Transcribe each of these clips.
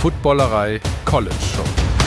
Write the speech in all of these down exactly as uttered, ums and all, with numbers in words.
Footballerei College Show.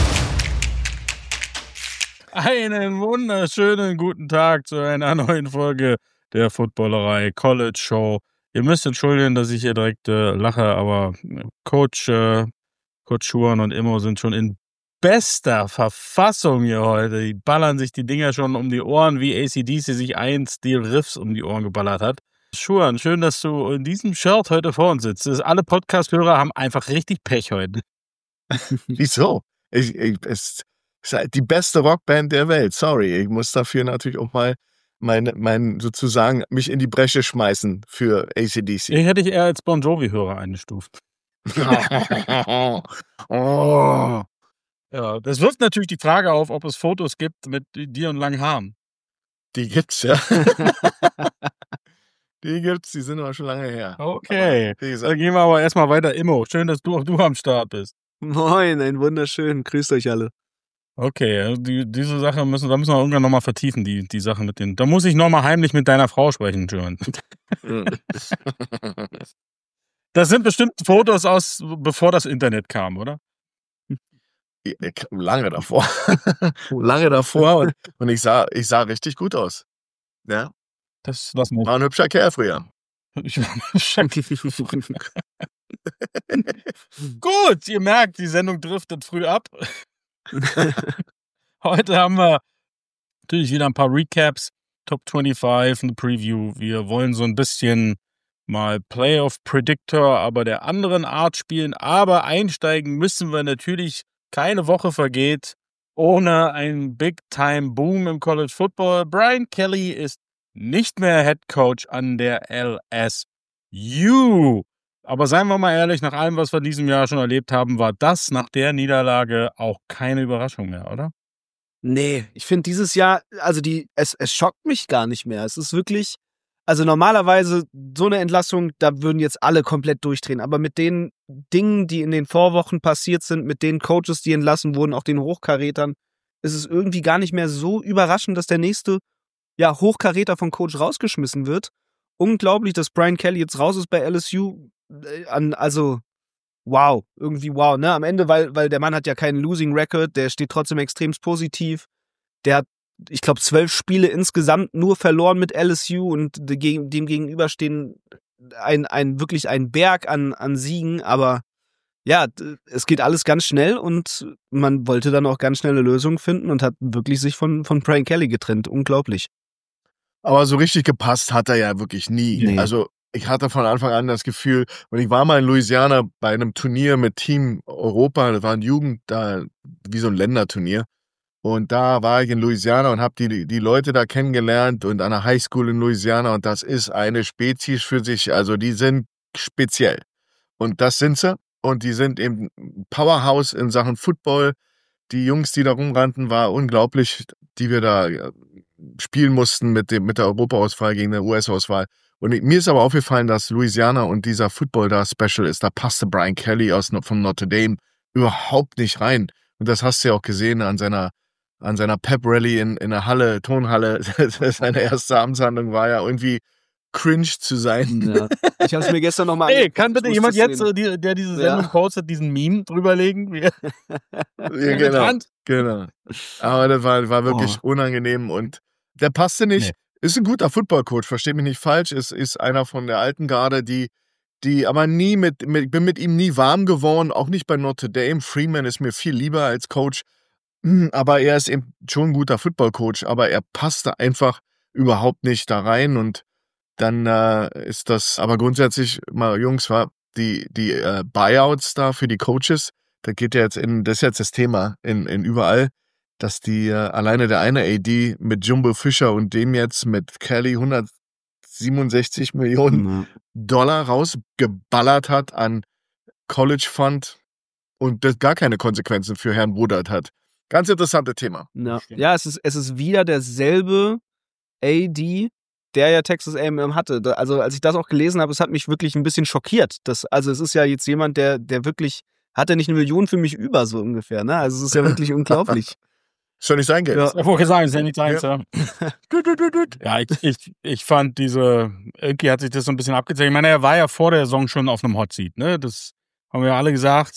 Einen wunderschönen guten Tag zu einer neuen Folge der Footballerei College Show. Ihr müsst entschuldigen, dass ich hier direkt äh, lache, aber Coach, äh, Coach Schuhan und Immo sind schon in bester Verfassung hier heute. Die ballern sich die Dinger schon um die Ohren, wie A C D C sich einst die Riffs um die Ohren geballert hat. Schuhan, schön, dass du in diesem Shirt heute vor uns sitzt. Alle Podcast-Hörer haben einfach richtig Pech heute. Wieso? Ich, ich, es ist die beste Rockband der Welt. Sorry, ich muss dafür natürlich auch mal mein, mein sozusagen mich in die Bresche schmeißen für A C D C. Ich hätte ich eher als Bon Jovi-Hörer eingestuft. oh. Ja, das wirft natürlich die Frage auf, ob es Fotos gibt mit dir und langen Haaren. Die gibt's, ja. Die gibt's, die sind aber schon lange her. Okay, dann gehen wir aber erstmal weiter. Immo, schön, dass du auch du am Start bist. Moin, ein wunderschön. Grüßt euch alle. Okay, die, diese Sache müssen, da müssen wir irgendwann nochmal vertiefen, die, die Sache mit den. Da muss ich nochmal heimlich mit deiner Frau sprechen, John. Das sind bestimmt Fotos aus, bevor das Internet kam, oder? Lange davor. Lange davor und, und ich sah, ich sah richtig gut aus. Ja. Das lassen wir. War ein hübscher Kerl früher. Ich war ein hübscher Kerl. Gut, ihr merkt, die Sendung driftet früh ab. Heute haben wir natürlich wieder ein paar Recaps, Top fünfundzwanzig, eine Preview. Wir wollen so ein bisschen mal Playoff Predictor, aber der anderen Art spielen. Aber einsteigen müssen wir natürlich, keine Woche vergeht, ohne einen Big-Time-Boom im College Football. Brian Kelly ist nicht mehr Head Coach an der L S U. Aber seien wir mal ehrlich, nach allem, was wir in diesem Jahr schon erlebt haben, war das nach der Niederlage auch keine Überraschung mehr, oder? Nee, ich finde dieses Jahr, also die, es, es schockt mich gar nicht mehr. Es ist wirklich, also normalerweise so eine Entlassung, da würden jetzt alle komplett durchdrehen. Aber mit den Dingen, die in den Vorwochen passiert sind, mit den Coaches, die entlassen wurden, auch den Hochkarätern, ist es irgendwie gar nicht mehr so überraschend, dass der nächste ja, Hochkaräter von Coach rausgeschmissen wird. Unglaublich, dass Brian Kelly jetzt raus ist bei L S U. An, also, wow, irgendwie wow, ne? Am Ende, weil, weil der Mann hat ja keinen Losing Record, der steht trotzdem extrem positiv. Der hat, ich glaube, zwölf Spiele insgesamt nur verloren mit L S U und dem gegenüber stehen ein, ein, wirklich ein Berg an, an Siegen, aber ja, es geht alles ganz schnell und man wollte dann auch ganz schnell eine Lösung finden und hat wirklich sich von, von Brian Kelly getrennt. Unglaublich. Aber so richtig gepasst hat er ja wirklich nie. Nee. Also ich hatte von Anfang an das Gefühl, und ich war mal in Louisiana bei einem Turnier mit Team Europa, das war ein Jugend, da wie so ein Länderturnier. Und da war ich in Louisiana und habe die, die Leute da kennengelernt und an der Highschool in Louisiana und das ist eine Spezies für sich, also die sind speziell. Und das sind sie und die sind eben Powerhouse in Sachen Football. Die Jungs, die da rumrannten, war unglaublich, die wir da spielen mussten mit dem mit der Europa-Auswahl gegen der U S-Auswahl. Und mir ist aber aufgefallen, dass Louisiana und dieser Football da Special ist, da passte Brian Kelly aus von Notre Dame überhaupt nicht rein. Und das hast du ja auch gesehen an seiner an seiner Pep-Rally in, in der Halle, Tonhalle. Seine erste Amtshandlung war ja irgendwie cringe zu sein. Ja. Ich habe es mir gestern nochmal Hey, kann bitte jemand jetzt, sehen. der diese Sendung ja. postet, diesen Meme drüberlegen? Ja, genau, genau. Aber das war, war wirklich oh. unangenehm und der passte nicht. Nee. Ist ein guter Football-Coach, versteht mich nicht falsch. Ist, ist einer von der alten Garde, die, die aber nie mit, mit, ich bin mit ihm nie warm geworden, auch nicht bei Notre Dame. Freeman ist mir viel lieber als Coach. Aber er ist eben schon ein guter Football-Coach, aber er passte einfach überhaupt nicht da rein und dann äh, ist das, aber grundsätzlich mal, Jungs, war die, die äh, Buyouts da für die Coaches, da geht ja jetzt in, das ist jetzt das Thema in, in überall, dass die äh, alleine der eine A D mit Jumbo Fisher und dem jetzt mit Kelly hundertsiebenundsechzig Millionen mhm. Dollar rausgeballert hat an College Fund und das gar keine Konsequenzen für Herrn Woodard hat. Ganz interessantes Thema. Ja, ja es, ist, es ist wieder derselbe A D, der ja Texas A and M hatte. Also als ich das auch gelesen habe, es hat mich wirklich ein bisschen schockiert. Das, also es ist ja jetzt jemand, der, der wirklich, hat er nicht eine Million für mich über, so ungefähr. Ne? Also es ist ja wirklich unglaublich. Ist schon nicht sein Geld. Ja, ich wollte sagen, ist ja nicht sein. Ja, ja ich, ich, ich fand diese, irgendwie hat sich das so ein bisschen abgezeigt. Ich meine, er war ja vor der Saison schon auf einem Hot Seat. Ne? Das haben wir ja alle gesagt.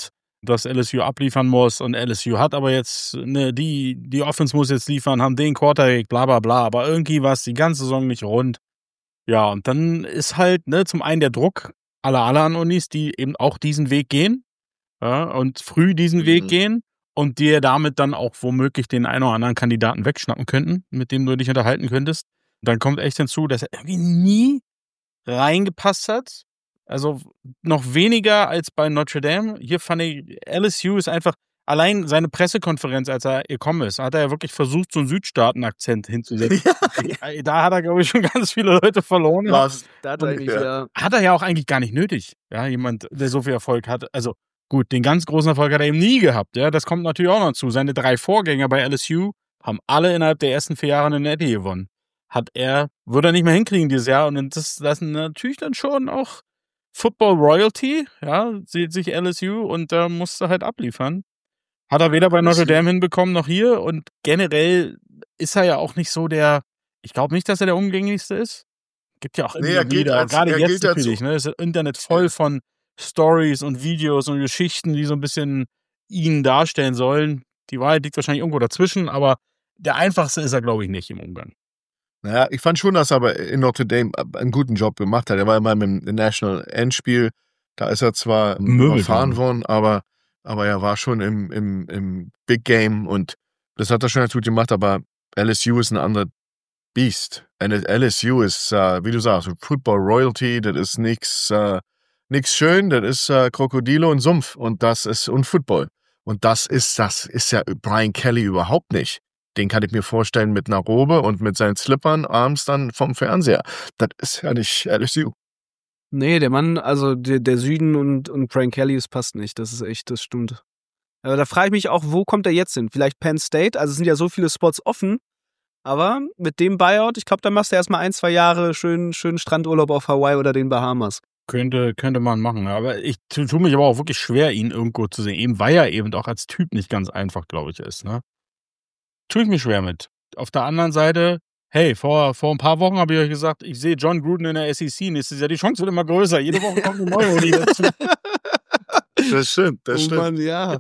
dass L S U abliefern muss und L S U hat aber jetzt, ne, die, die Offense muss jetzt liefern, haben den Quarterback, bla bla bla, aber irgendwie war es die ganze Saison nicht rund. Ja, und dann ist halt, ne, zum einen der Druck aller anderen Unis, die eben auch diesen Weg gehen, ja, und früh diesen mhm. Weg gehen und dir damit dann auch womöglich den einen oder anderen Kandidaten wegschnappen könnten, mit dem du dich unterhalten könntest. Dann kommt echt hinzu, dass er irgendwie nie reingepasst hat. Also noch weniger als bei Notre Dame. Hier fand ich, L S U ist einfach, allein seine Pressekonferenz, als er gekommen ist, hat er ja wirklich versucht, so einen Südstaaten-Akzent hinzusetzen. Ja. Da hat er, glaube ich, schon ganz viele Leute verloren. Was? Da hat, er ja. hat er ja auch eigentlich gar nicht nötig. Ja, jemand, der so viel Erfolg hat. Also gut, den ganz großen Erfolg hat er eben nie gehabt. Ja, das kommt natürlich auch noch zu. Seine drei Vorgänger bei L S U haben alle innerhalb der ersten vier Jahre eine Natty gewonnen. Hat er, würde er nicht mehr hinkriegen dieses Jahr. Und das, das ist natürlich dann schon auch Football Royalty, ja, sieht sich L S U und da musste halt abliefern. Hat er weder bei Notre Dame hinbekommen noch hier und generell ist er ja auch nicht so der, ich glaube nicht, dass er der umgänglichste ist. Gibt ja auch nee, immer wieder, als, gerade jetzt natürlich, ne, ist das Internet voll von Stories und Videos und Geschichten, die so ein bisschen ihn darstellen sollen. Die Wahrheit liegt wahrscheinlich irgendwo dazwischen, aber der einfachste ist er, glaube ich, nicht im Umgang. Naja, ich fand schon, dass er aber in Notre Dame einen guten Job gemacht hat. Er war immer im National Endspiel. Da ist er zwar überfahren worden, aber, aber er war schon im, im, im Big Game und das hat er schon ganz gut gemacht. Aber L S U ist ein anderer Beast. L S U ist, uh, wie du sagst, Football Royalty. Das ist nichts uh, nix schön. Das ist uh, Krokodile und Sumpf und das ist und Football. Und das ist, das ist ja Brian Kelly überhaupt nicht. Den kann ich mir vorstellen mit einer Robe und mit seinen Slippern abends dann vom Fernseher. Das ist ja nicht L S U. Nee, der Mann, also der, der Süden und, und Brian Kelly, das passt nicht. Das ist echt, das stimmt. Aber da frage ich mich auch, wo kommt er jetzt hin? Vielleicht Penn State? Also es sind ja so viele Spots offen. Aber mit dem Buyout, ich glaube, da machst du erstmal ein, zwei Jahre schön, schön Strandurlaub auf Hawaii oder den Bahamas. Könnte, könnte man machen. Aber ich tue mich aber auch wirklich schwer, ihn irgendwo zu sehen. Eben weil er eben auch als Typ nicht ganz einfach, glaube ich, ist, ne? Tue ich mich schwer mit. Auf der anderen Seite, hey, vor, vor ein paar Wochen habe ich euch gesagt, ich sehe John Gruden in der S E C nächstes Jahr. Die Chance wird immer größer. Jede Woche kommt eine neue Uni dazu. Das stimmt, das oh stimmt. Mann, ja.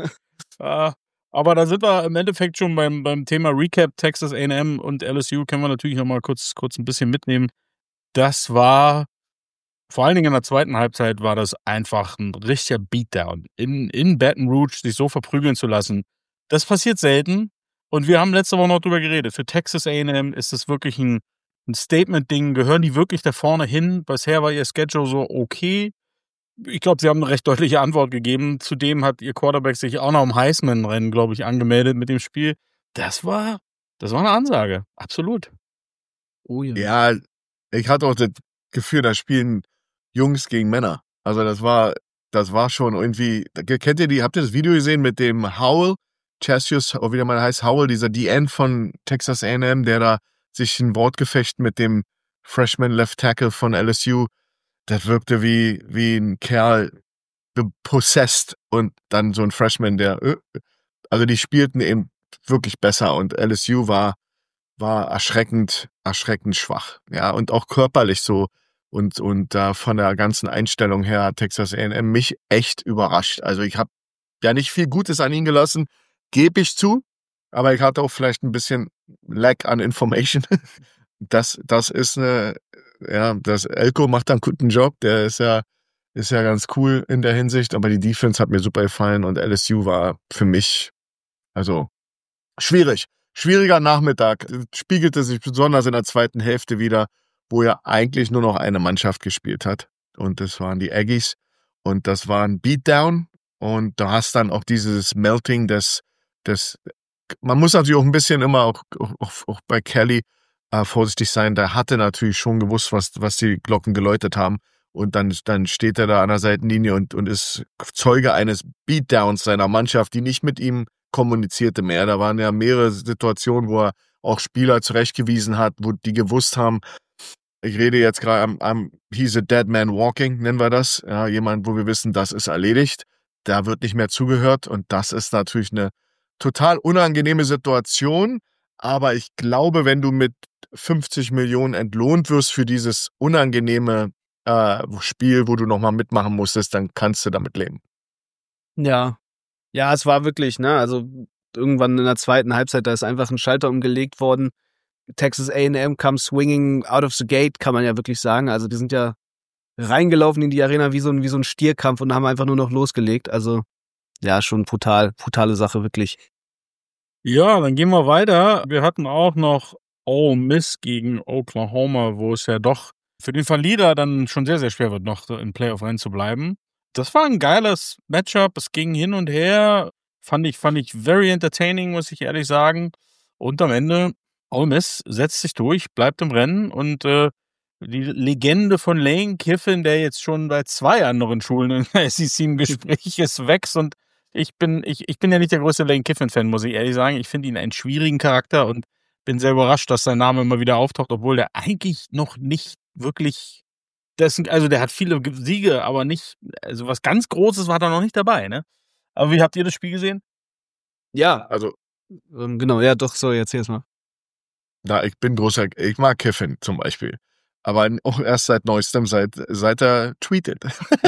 uh, aber da sind wir im Endeffekt schon beim, beim Thema Recap. Texas A and M und L S U können wir natürlich noch mal kurz, kurz ein bisschen mitnehmen. Das war, vor allen Dingen in der zweiten Halbzeit, war das einfach ein richtiger Beatdown. In, in Baton Rouge sich so verprügeln zu lassen, das passiert selten. Und wir haben letzte Woche noch drüber geredet. Für Texas A and M ist das wirklich ein, ein Statement-Ding. Gehören die wirklich da vorne hin? Bisher war ihr Schedule so okay. Ich glaube, sie haben eine recht deutliche Antwort gegeben. Zudem hat ihr Quarterback sich auch noch im Heisman-Rennen, glaube ich, angemeldet mit dem Spiel. Das war, das war eine Ansage. Absolut. Oh ja. Ja, ich hatte auch das Gefühl, da spielen Jungs gegen Männer. Also das war, das war schon irgendwie, kennt ihr die, habt ihr das Video gesehen mit dem Howell? Chasius, oder wie der mal heißt, Howell, dieser D N von Texas A and M, der da sich ein Wortgefecht mit dem Freshman Left Tackle von L S U, das wirkte wie, wie ein Kerl possessed und dann so ein Freshman, der, also die spielten eben wirklich besser und L S U war, war erschreckend, erschreckend schwach, ja, und auch körperlich so und, und da uh, von der ganzen Einstellung her hat Texas A and M mich echt überrascht. Also ich habe ja nicht viel Gutes an ihn gelassen, gebe ich zu, aber ich hatte auch vielleicht ein bisschen Lack an Information. Das, das ist eine, ja, das Elko macht einen guten Job, der ist ja, ist ja ganz cool in der Hinsicht, aber die Defense hat mir super gefallen und L S U war für mich, also, schwierig. Schwieriger Nachmittag. Spiegelte sich besonders in der zweiten Hälfte wieder, wo ja eigentlich nur noch eine Mannschaft gespielt hat und das waren die Aggies und das war ein Beatdown und du hast dann auch dieses Melting des Das, man muss natürlich auch ein bisschen immer auch, auch, auch bei Kelly äh, vorsichtig sein. Der hatte natürlich schon gewusst, was, was die Glocken geläutet haben. Und dann, dann steht er da an der Seitenlinie und, und ist Zeuge eines Beatdowns seiner Mannschaft, die nicht mit ihm kommunizierte mehr. Da waren ja mehrere Situationen, wo er auch Spieler zurechtgewiesen hat, wo die gewusst haben, ich rede jetzt gerade am, am he's a dead man walking, nennen wir das. Ja, jemand, wo wir wissen, das ist erledigt. Da wird nicht mehr zugehört. Und das ist natürlich eine total unangenehme Situation, aber ich glaube, wenn du mit fünfzig Millionen entlohnt wirst für dieses unangenehme äh, Spiel, wo du nochmal mitmachen musstest, dann kannst du damit leben. Ja, Ja, es war wirklich, ne, also irgendwann in der zweiten Halbzeit, da ist einfach ein Schalter umgelegt worden. Texas A and M kam swinging out of the gate, kann man ja wirklich sagen. Also die sind ja reingelaufen in die Arena wie so ein, wie so ein Stierkampf und haben einfach nur noch losgelegt. Also ja, schon brutal, brutale Sache, wirklich. Ja, dann gehen wir weiter. Wir hatten auch noch Ole Miss gegen Oklahoma, wo es ja doch für den Verlierer dann schon sehr, sehr schwer wird, noch im Playoff-Rennen zu bleiben. Das war ein geiles Matchup. Es ging hin und her. Fand ich, fand ich very entertaining, muss ich ehrlich sagen. Und am Ende, Ole Miss setzt sich durch, bleibt im Rennen und äh, die Legende von Lane Kiffin, der jetzt schon bei zwei anderen Schulen in der S E C im Gespräch ist, wächst. Und ich bin, ich, ich bin ja nicht der größte Lane Kiffin-Fan, muss ich ehrlich sagen. Ich finde ihn einen schwierigen Charakter und bin sehr überrascht, dass sein Name immer wieder auftaucht, obwohl der eigentlich noch nicht wirklich, das sind, also der hat viele Siege, aber nicht, also was ganz Großes war da noch nicht dabei, ne? Aber wie habt ihr das Spiel gesehen? Ja, Also, ähm, genau, ja, doch, sorry, erzähl's mal. na, ich bin großer, ich mag Kiffin zum Beispiel. Aber auch erst seit neuestem, seit, seit er tweetet.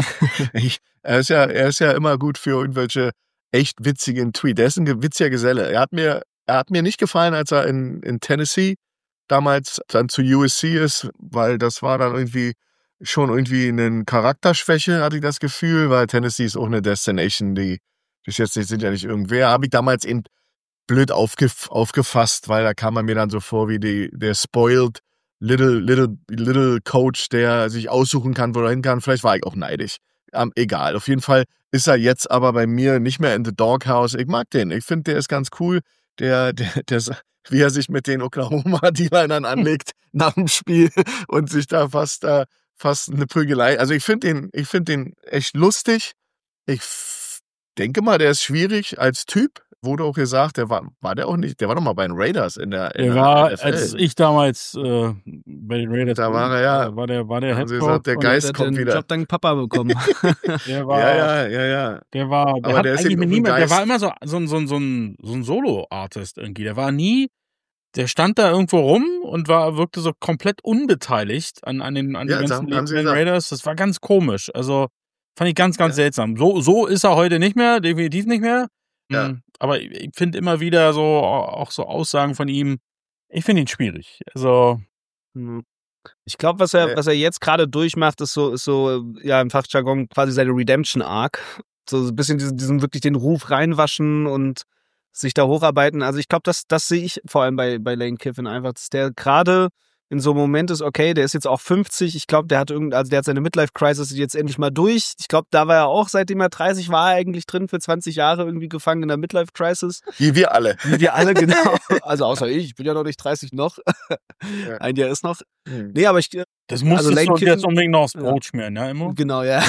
ich, er, ist ja, er ist ja immer gut für irgendwelche echt witzigen Tweets. Er ist ein witziger Geselle. Er hat mir, er hat mir nicht gefallen, als er in, in Tennessee damals dann zu U S C ist, weil das war dann irgendwie schon irgendwie eine Charakterschwäche, hatte ich das Gefühl, weil Tennessee ist auch eine Destination, die bis jetzt nicht, sind ja nicht irgendwer. Habe ich damals eben blöd aufgef- aufgefasst, weil da kam er mir dann so vor wie die, der spoiled little, little, little Coach, der sich aussuchen kann, wo er hin kann. Vielleicht war ich auch neidisch. Ähm, egal. Auf jeden Fall ist er jetzt aber bei mir nicht mehr in the Doghouse. Ich mag den. Ich finde, der ist ganz cool. Der, der, der, wie er sich mit den Oklahoma-Dealern anlegt nach dem Spiel und sich da fast, äh, fast eine Prügelei. Also ich finde den, ich finde den echt lustig. Ich f- denke mal, der ist schwierig als Typ. Wurde auch gesagt, der war, war der auch nicht, der war doch mal bei den Raiders in der, in Der der war, N F L. als ich damals äh, bei den Raiders Da war er ja. da war der, war der Haben sie Head gesagt, der Coach Geist Der hat kommt den wieder. Job dank Papa bekommen. und der war, Ja, ja, ja, ja. der war, der Aber hat der ist eigentlich eben mit ein niemand, der Geist. war immer so, so, ein- so, ein- so ein, so ein Solo-Artist irgendwie. Der war nie, der stand da irgendwo rum und war, wirkte so komplett unbeteiligt an, an den, an Ja, den da ganzen haben sie League gesagt. Raiders. Das war ganz komisch. Also, fand ich ganz, ganz Ja. seltsam. So, so ist er heute nicht mehr, definitiv nicht mehr. Ja. Mm, Aber ich, ich finde immer wieder so, auch so Aussagen von ihm, ich finde ihn schwierig. Also, Hm. Ich glaube, was er, Nee. was er jetzt gerade durchmacht, ist so, ist so, ja, im Fachjargon quasi seine Redemption-Arc. So ein bisschen diesen, diesen wirklich den Ruf reinwaschen und sich da hocharbeiten. Also ich glaube, das, das sehe ich vor allem bei, bei Lane Kiffin einfach, dass der gerade in so einem Moment ist, okay, der ist jetzt auch fünfzig. Ich glaube, der hat irgend, also der hat seine Midlife-Crisis jetzt endlich mal durch. Ich glaube, da war er auch, seitdem er dreißig war, er eigentlich drin für zwanzig Jahre irgendwie gefangen in der Midlife-Crisis. Wie wir alle. Wie wir alle, genau. Also außer ich, ich bin ja noch nicht dreißig noch. Ja. Ein Jahr ist noch. Hm. Nee, aber ich, das muss Also also Lane du jetzt Kiffin- unbedingt noch aufs Ja. Brot schmieren, ja, immer? genau, ja.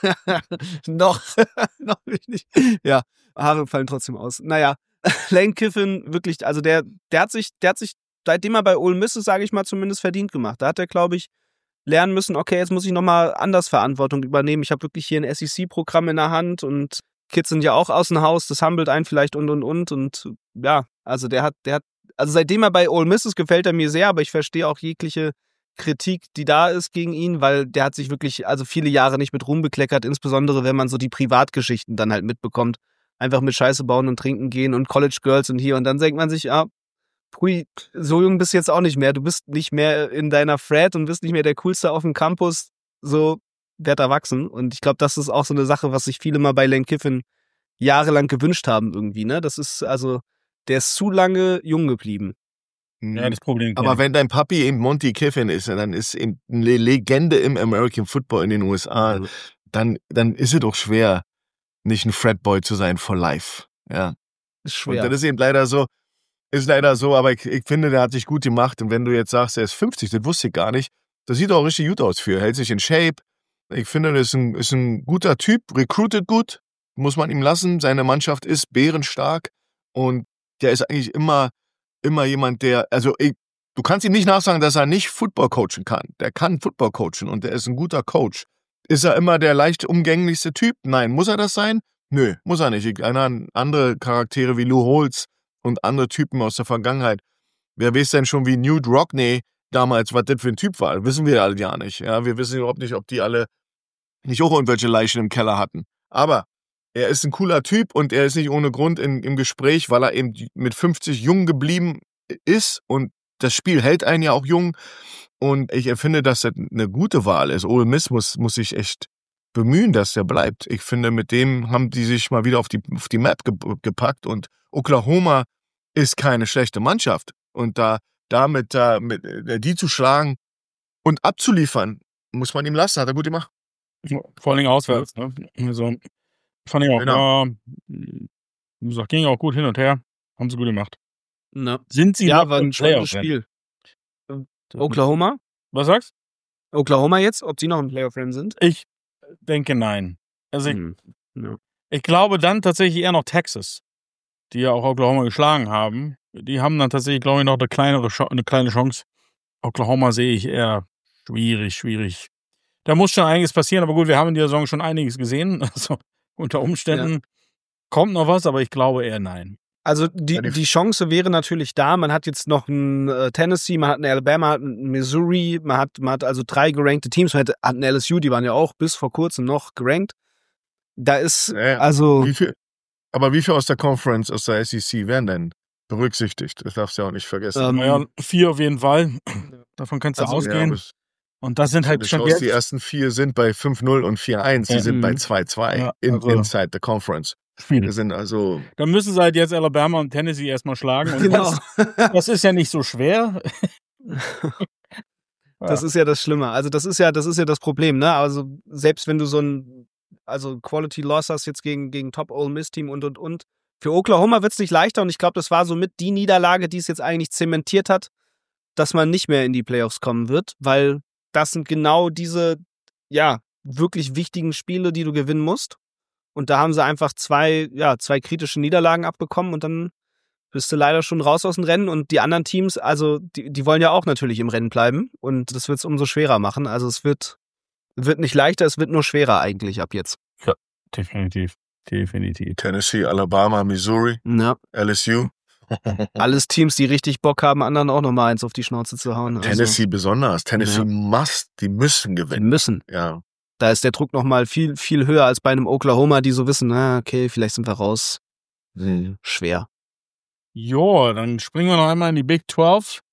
noch, noch nicht. Ja, Haare fallen trotzdem aus. Naja, Lane Kiffin, wirklich, also der, der hat sich, der hat sich, seitdem er bei Ole Miss ist, sage ich mal, zumindest verdient gemacht. Da hat er, glaube ich, lernen müssen, okay, jetzt muss ich nochmal anders Verantwortung übernehmen. Ich habe wirklich hier ein S E C-Programm in der Hand und Kids sind ja auch aus dem Haus, das humbelt einen vielleicht und und und und ja, also der hat, der hat, also seitdem er bei Ole Miss ist, gefällt er mir sehr, aber ich verstehe auch jegliche Kritik, die da ist gegen ihn, weil der hat sich wirklich, also viele Jahre nicht mit Ruhm bekleckert, insbesondere wenn man so die Privatgeschichten dann halt mitbekommt. Einfach mit Scheiße bauen und trinken gehen und College Girls und hier und dann denkt man sich, ja, Pui, so jung bist du jetzt auch nicht mehr. Du bist nicht mehr in deiner Frat und bist nicht mehr der Coolste auf dem Campus. So, werd erwachsen. Und ich glaube, das ist auch so eine Sache, was sich viele mal bei Lane Kiffin jahrelang gewünscht haben irgendwie, ne? Das ist also, der ist zu lange jung geblieben. Ja, das Problem. Aber wenn dein Papi eben Monty Kiffin ist, dann ist eben eine Legende im American Football in den U S A, Also, dann, dann ist es doch schwer, nicht ein Fratboy zu sein for life. Ja. ist Und schwer. das ist eben leider so, ist leider so, aber ich, ich finde, der hat sich gut gemacht. Und wenn du jetzt sagst, er ist fünfzig, das wusste ich gar nicht, das sieht auch richtig gut aus für, hält sich in Shape. Ich finde, das ist ein, ist ein guter Typ, recruited gut, muss man ihm lassen. Seine Mannschaft ist bärenstark und der ist eigentlich immer, immer jemand, der, also ich, du kannst ihm nicht nachsagen, dass er nicht Football coachen kann. Der kann Football coachen und der ist ein guter Coach. Ist er immer der leicht umgänglichste Typ? Nein. Muss er das sein? Nö, muss er nicht. Ich, eine, andere Charaktere wie Lou Holtz und andere Typen aus der Vergangenheit. Wer weiß denn schon, wie Newt Rockney damals, was das für ein Typ war? Wissen wir alle ja nicht. Ja, wir wissen überhaupt nicht, ob die alle nicht auch irgendwelche Leichen im Keller hatten. Aber er ist ein cooler Typ und er ist nicht ohne Grund in, im Gespräch, weil er eben mit fünfzig jung geblieben ist und das Spiel hält einen ja auch jung. Und ich empfinde, dass das eine gute Wahl ist. Ole Miss muss, muss sich echt bemühen, dass er bleibt. Ich finde, mit dem haben die sich mal wieder auf die, auf die Map ge- gepackt und Oklahoma ist keine schlechte Mannschaft. Und da, damit, da, mit, die zu schlagen und abzuliefern, muss man ihm lassen, hat er gut gemacht. Vor allem auswärts. Ne? Also, fand ich auch, Genau. ja, wie gesagt, ging auch gut hin und her. Haben sie gut gemacht. Na. Sind sie Ja, noch war im ein spannendes Playoff-Rennen? Spiel. Oklahoma? Was sagst Oklahoma jetzt? Ob sie noch im Playoff-Rennen sind? Ich denke nein. Also ich, Hm. Ja. ich glaube dann tatsächlich eher noch Texas, die ja auch Oklahoma geschlagen haben. Die haben dann tatsächlich, glaube ich, noch eine kleinere Ch- eine kleine Chance. Oklahoma sehe ich eher schwierig, schwierig. Da muss schon einiges passieren, aber gut, wir haben in der Saison schon einiges gesehen. Also unter Umständen kommt noch was, aber ich glaube eher nein. Also die, Ja, die- die Chance wäre natürlich da. Man hat jetzt noch ein äh, Tennessee, man hat ein Alabama, man hat ein Missouri, man hat, man hat also drei gerankte Teams. Man hat, hat ein L S U, die waren ja auch bis vor kurzem noch gerankt. Da ist, Ja, ja. also, Wie viel, aber wie viel aus der Conference, aus der S E C werden denn berücksichtigt? Das darfst du ja auch nicht vergessen. Ähm, Naja, vier auf jeden Fall. Davon kannst du Also, ausgehen. Ja, aber Und das sind halt du schon schaust, die jetzt, ersten vier sind bei fünf null und vier eins. Die Ja. sind bei Mhm. zwei zwei Ja, in, also- inside the Conference. Spiele. Wir sind also Dann müssen sie halt jetzt Alabama und Tennessee erstmal schlagen. Und genau. das, das ist ja nicht so schwer. Das ist ja das Schlimme. Also das ist ja, das ist ja das Problem, ne? Also selbst wenn du so ein, also Quality Loss hast jetzt gegen, gegen Top Ole Miss Team und und und. Für Oklahoma wird es nicht leichter und ich glaube, das war so mit die Niederlage, die es jetzt eigentlich zementiert hat, dass man nicht mehr in die Playoffs kommen wird, weil das sind genau diese, ja, wirklich wichtigen Spiele, die du gewinnen musst. Und da haben sie einfach zwei, ja, zwei kritische Niederlagen abbekommen und dann bist du leider schon raus aus dem Rennen. Und die anderen Teams, also die, die wollen ja auch natürlich im Rennen bleiben und das wird es umso schwerer machen. Also es wird, wird nicht leichter, es wird nur schwerer eigentlich ab jetzt. Definitiv. Definitiv. Tennessee, Alabama, Missouri, Ja, L S U. alles Teams, die richtig Bock haben, anderen auch nochmal eins auf die Schnauze zu hauen. Also, Tennessee besonders. Tennessee Ja. must, die müssen die gewinnen. müssen. Ja. Da ist der Druck nochmal viel, viel höher als bei einem Oklahoma, die so wissen, na, okay, vielleicht sind wir raus. Mhm. Schwer. Jo, dann springen wir noch einmal in die Big zwölf.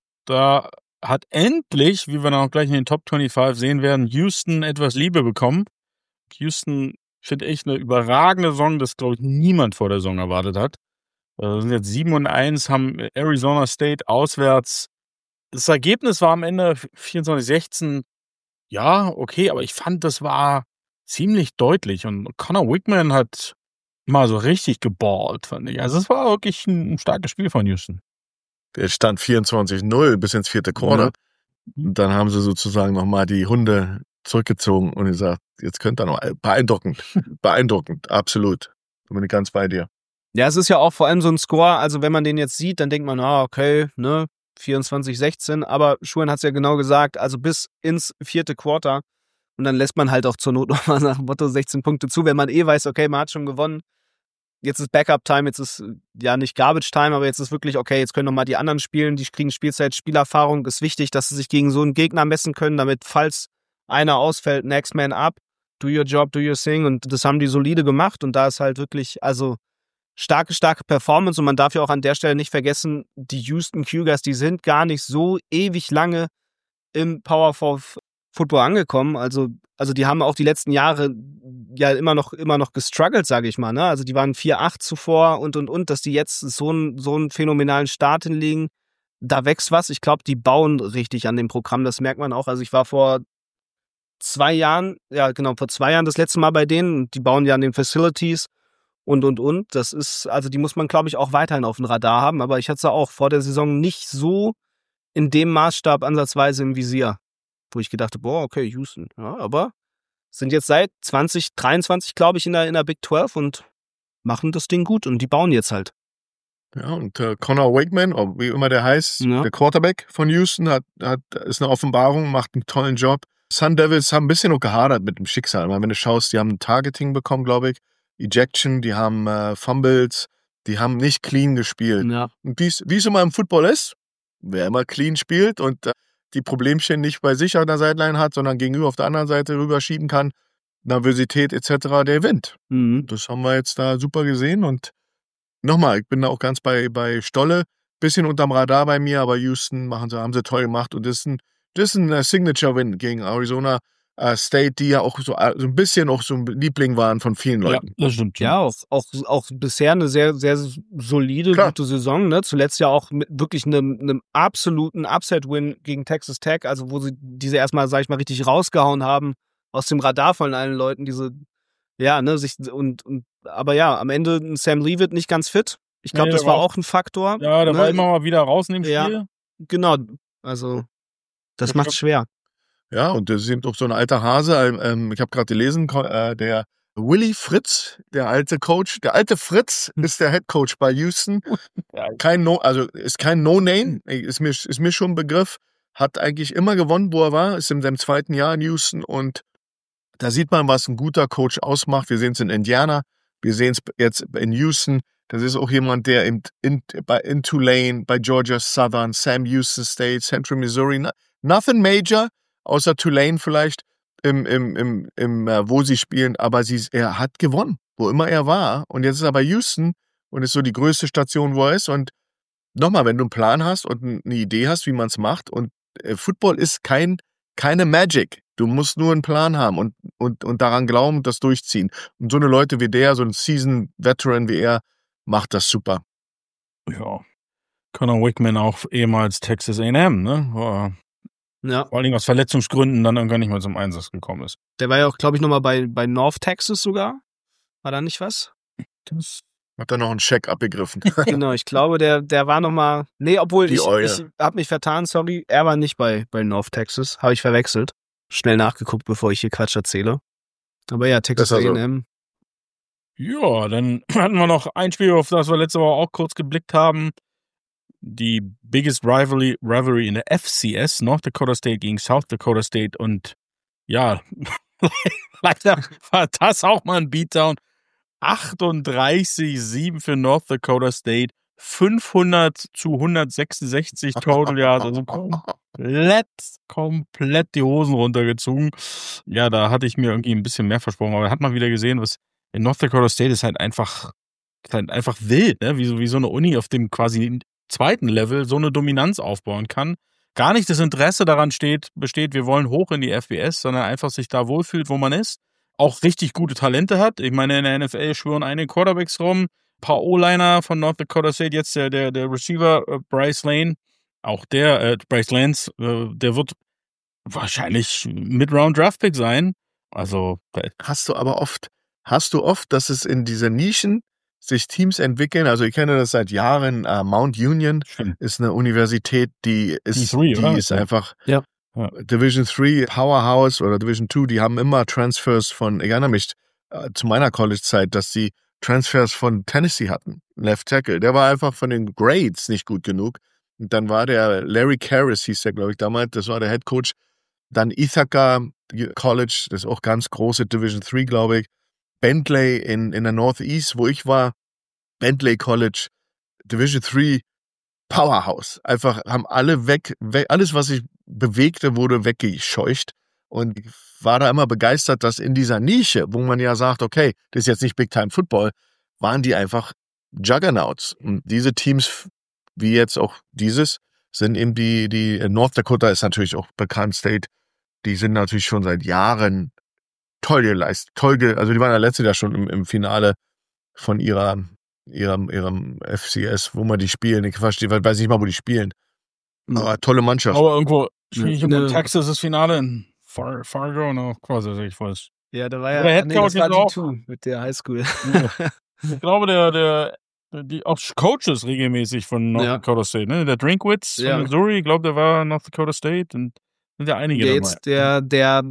Da hat endlich, wie wir dann auch gleich in den Top fünfundzwanzig sehen werden, Houston etwas Liebe bekommen. Houston finde ich eine überragende Saison, das glaube ich niemand vor der Saison erwartet hat. Wir sind jetzt sieben und eins, haben Arizona State auswärts. Das Ergebnis war am Ende vierundzwanzig sechzehn. Ja, okay, aber ich fand, das war ziemlich deutlich. Und Connor Wickman hat mal so richtig geballt, fand ich. Also es war wirklich ein, ein starkes Spiel von Houston. Der stand vierundzwanzig null bis ins vierte Quarter. Und dann haben sie sozusagen nochmal die Hunde zurückgezogen und gesagt, jetzt könnt ihr noch. Beeindruckend. Beeindruckend. Absolut. Da bin ich ganz bei dir. Ja, es ist ja auch vor allem so ein Score, also wenn man den jetzt sieht, dann denkt man, ah, okay, ne, vierundzwanzig sechzehn, aber Schuhen hat es ja genau gesagt, also bis ins vierte Quarter und dann lässt man halt auch zur Not nochmal nach dem Motto sechzehn Punkte zu, wenn man eh weiß, okay, man hat schon gewonnen, jetzt ist Backup-Time, jetzt ist ja nicht Garbage-Time, aber jetzt ist wirklich, okay, jetzt können nochmal die anderen spielen, die kriegen Spielzeit, Spielerfahrung, ist wichtig, dass sie sich gegen so einen Gegner messen können, damit, falls einer ausfällt, next man up, do your job, do your thing und das haben die solide gemacht und da ist halt wirklich, also starke, starke Performance und man darf ja auch an der Stelle nicht vergessen, die Houston Cougars, die sind gar nicht so ewig lange im Power Football angekommen. Also, also die haben auch die letzten Jahre ja immer noch, immer noch gestruggelt, sage ich mal. Ne? Also die waren vier acht zuvor und, und, und, dass die jetzt so einen, so einen phänomenalen Start hinlegen, da wächst was. Ich glaube, die bauen richtig an dem Programm, das merkt man auch. Also ich war vor zwei Jahren, ja genau, vor zwei Jahren das letzte Mal bei denen und die bauen ja an den Facilities und, und, und. Das ist, also die muss man, glaube ich, auch weiterhin auf dem Radar haben. Aber ich hatte es auch vor der Saison nicht so in dem Maßstab ansatzweise im Visier, wo ich gedacht habe, boah, okay, Houston. Ja, aber sind jetzt seit zwanzig dreiundzwanzig, glaube ich, in der, in der Big zwölf und machen das Ding gut und die bauen jetzt halt. Ja, und äh, Connor Wakeman, oder wie immer der heißt, Ja. der Quarterback von Houston, hat, hat, ist eine Offenbarung, macht einen tollen Job. Sun Devils haben ein bisschen noch gehadert mit dem Schicksal. Weil wenn du schaust, die haben ein Targeting bekommen, glaube ich, Ejection, die haben äh, Fumbles, die haben nicht clean gespielt. Ja. Und wie es immer im Football ist, wer immer clean spielt und äh, die Problemchen nicht bei sich auf der Sideline hat, sondern gegenüber auf der anderen Seite rüberschieben kann, Nervosität et cetera, der gewinnt. Mhm. Das haben wir jetzt da super gesehen und nochmal, ich bin da auch ganz bei, bei Stolle, bisschen unterm Radar bei mir, aber Houston machen sie, haben sie toll gemacht und das ist ein, das ist ein uh, Signature-Win gegen Arizona uh, State, die ja auch so, uh, so ein bisschen auch so ein Liebling waren von vielen Leuten. Ja, das stimmt. Ja, auch, auch, auch bisher eine sehr, sehr solide, Klar. gute Saison, ne? Zuletzt ja auch mit wirklich einem, einem absoluten Upset-Win gegen Texas Tech, also wo sie diese erstmal, sag ich mal, richtig rausgehauen haben aus dem Radar von allen Leuten, diese, ja, ne, sich und, und aber ja, am Ende ein Sam Leavitt nicht ganz fit. Ich glaube, Nee, das der war war auch ein Faktor. Ja, der ne? war immer mal wieder raus in dem Ja. Spiel. Genau, also das Das macht's schwer. Ja, und das ist eben auch so ein alter Hase. Ähm, ich habe gerade gelesen, äh, der Willie Fritz, der alte Coach, der alte Fritz ist der Head Coach bei Houston. Kein No, also ist kein No-Name, ist mir, ist mir schon ein Begriff. Hat eigentlich immer gewonnen, wo er war, ist in seinem zweiten Jahr in Houston und da sieht man, was ein guter Coach ausmacht. Wir sehen es in Indiana, wir sehen es jetzt in Houston. Das ist auch jemand, der in, in, bei, in Tulane, bei Georgia Southern, Sam Houston State, Central Missouri, nothing major, außer Tulane vielleicht, im, im, im, im, äh, wo sie spielen, aber sie, er hat gewonnen, wo immer er war. Und jetzt ist er bei Houston und ist so die größte Station, wo er ist. Und nochmal, wenn du einen Plan hast und eine Idee hast, wie man es macht, und äh, Football ist kein, keine Magic. Du musst nur einen Plan haben und, und, und daran glauben und das durchziehen. Und so eine Leute wie der, so ein Season-Veteran wie er, macht das super. Ja. Conor Wickman auch ehemals Texas A and M, ne? War Ja. vor allen Dingen aus Verletzungsgründen dann irgendwann nicht mehr zum Einsatz gekommen ist. Der war ja auch, glaube ich, nochmal bei, bei North Texas sogar. War da nicht was? Das Hat er noch einen Scheck abgegriffen. Genau, ich glaube, der, der war nochmal. Nee, obwohl Die ich, Eule. ich habe mich vertan, sorry. Er war nicht bei, bei North Texas. Habe ich verwechselt. Schnell nachgeguckt, bevor ich hier Quatsch erzähle. Aber ja, Texas Das A ist also- und M. Ja, dann hatten wir noch ein Spiel, auf das wir letzte Woche auch kurz geblickt haben. Die biggest rivalry, rivalry in der F C S, North Dakota State gegen South Dakota State. Und ja, leider war das auch mal ein Beatdown. achtunddreißig sieben für North Dakota State, fünfhundert zu hundertsechsundsechzig Total Yards, also komplett, komplett die Hosen runtergezogen. Ja, da hatte ich mir irgendwie ein bisschen mehr versprochen, aber da hat man wieder gesehen, was in North Dakota State ist halt einfach, ist halt einfach wild, ne? Wie so, wie so eine Uni auf dem quasi zweiten Level so eine Dominanz aufbauen kann. Gar nicht das Interesse daran steht, besteht, wir wollen hoch in die F B S, sondern einfach sich da wohlfühlt, wo man ist. Auch richtig gute Talente hat. Ich meine, in der N F L schwören einige Quarterbacks rum. Ein paar O-Liner von North Dakota State, jetzt der, der, der Receiver äh, Bryce Lane, auch der, äh, Bryce Lance, äh, der wird wahrscheinlich Mid-Round-Draft-Pick sein. Also, Hast du aber oft, hast du oft, dass es in diese Nischen sich Teams entwickeln. Also ich kenne das seit Jahren. Uh, Mount Union Stimmt. ist eine Universität, die ist, D drei, die oder? ist einfach Ja. Ja. Division drei Powerhouse oder Division zwei. Die haben immer Transfers von, ich erinnere mich uh, zu meiner College-Zeit, dass die Transfers von Tennessee hatten. Left Tackle. Der war einfach von den Grades nicht gut genug. Und dann war der Larry Karras, hieß der, glaube ich, damals. Das war der Head Coach. Dann Ithaca College, das ist auch ganz große Division drei, glaube ich. Bentley in, in der Northeast, wo ich war, Bentley College, Division drei, Powerhouse. Einfach haben alle weg, weg, alles, was sich bewegte, wurde weggescheucht. Und ich war da immer begeistert, dass in dieser Nische, wo man ja sagt, okay, das ist jetzt nicht Big Time Football, waren die einfach Juggernauts. Und diese Teams, wie jetzt auch dieses, sind eben die, die North Dakota ist natürlich auch bekannt, State, die sind natürlich schon seit Jahren toll geleistet, toll, ge also die waren ja letztes Jahr schon im, im Finale von ihrer, ihrem, ihrem F C S, wo man die spielen. Ich verstehe, weiß nicht mal, wo die spielen. Aber tolle Mannschaft. aber irgendwo, ich Ne. Texas das Finale in Far Fargo, noch quasi, ich weiß. Ja, da war Der ja. Head Nee, Coach das war ist auch- D zwei mit der Highschool. Ich glaube, der, der, die auch Coaches regelmäßig von North Ja. Dakota State, ne? Der Drinkwitz Ja. von Missouri, ich glaube, der war North Dakota State und sind ja einige Der dabei. jetzt, der, der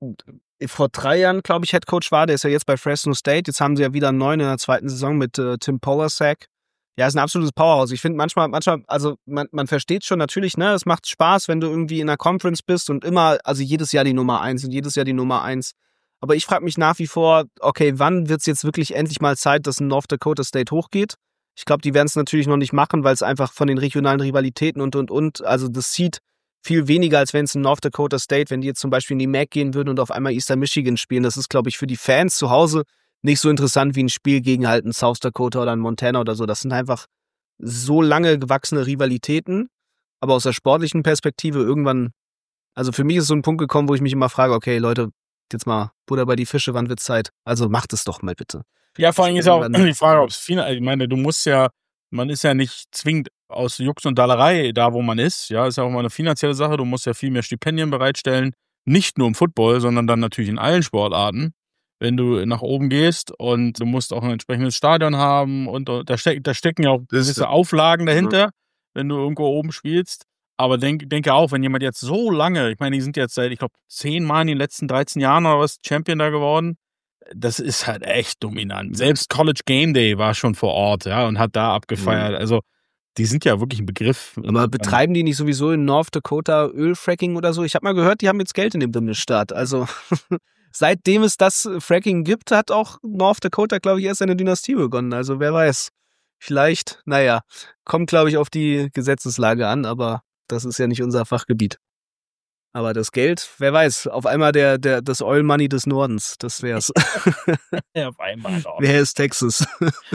vor drei Jahren, glaube ich, Headcoach war, der ist ja jetzt bei Fresno State. Jetzt haben sie ja wieder einen neuen in der zweiten Saison mit äh, Tim Polarsack. Ja, ist ein absolutes Powerhouse. Ich finde manchmal, manchmal, also man, man versteht schon natürlich, ne, es macht Spaß, wenn du irgendwie in einer Conference bist und immer, also jedes Jahr die Nummer eins und jedes Jahr die Nummer eins. Aber ich frage mich nach wie vor, okay, wann wird es jetzt wirklich endlich mal Zeit, dass ein North Dakota State hochgeht? Ich glaube, die werden es natürlich noch nicht machen, weil es einfach von den regionalen Rivalitäten und, und, und, also das zieht viel weniger, als wenn es in North Dakota State, wenn die jetzt zum Beispiel in die M A C gehen würden und auf einmal Eastern Michigan spielen. Das ist, glaube ich, für die Fans zu Hause nicht so interessant wie ein Spiel gegen halt ein South Dakota oder ein Montana oder so. Das sind einfach so lange gewachsene Rivalitäten, aber aus der sportlichen Perspektive irgendwann, also für mich ist so ein Punkt gekommen, wo ich mich immer frage, okay, Leute, jetzt mal Butter bei die Fische, wann wird's Zeit? Also macht es doch mal bitte. Ja, vor allem ist auch die Frage, ob es final, ich meine, du musst ja, man ist ja nicht zwingend aus Jux und Dallerei da, wo man ist. Ja, ist ja auch mal eine finanzielle Sache. Du musst ja viel mehr Stipendien bereitstellen. Nicht nur im Football, sondern dann natürlich in allen Sportarten, wenn du nach oben gehst. Und du musst auch ein entsprechendes Stadion haben. Und da, steck, da stecken ja auch gewisse Auflagen dahinter, ja, wenn du irgendwo oben spielst. Aber denk, denke auch, wenn jemand jetzt so lange, ich meine, die sind jetzt seit, ich glaube, zehn Mal in den letzten dreizehn Jahren oder was Champion da geworden. Das ist halt echt dominant. Selbst College Game Day war schon vor Ort, ja, und hat da abgefeiert. Mhm. Also, die sind ja wirklich ein Begriff. Aber betreiben die nicht sowieso in North Dakota Ölfracking oder so? Ich habe mal gehört, die haben jetzt Geld in dem Bundesstaat. Also, seitdem es das Fracking gibt, hat auch North Dakota, glaube ich, erst eine Dynastie begonnen. Also, wer weiß. Vielleicht, naja, kommt, glaube ich, auf die Gesetzeslage an, aber das ist ja nicht unser Fachgebiet. Aber das Geld, wer weiß, auf einmal der, der, das Oil Money des Nordens, das wär's. Ja, auf einmal. Wer ist Texas?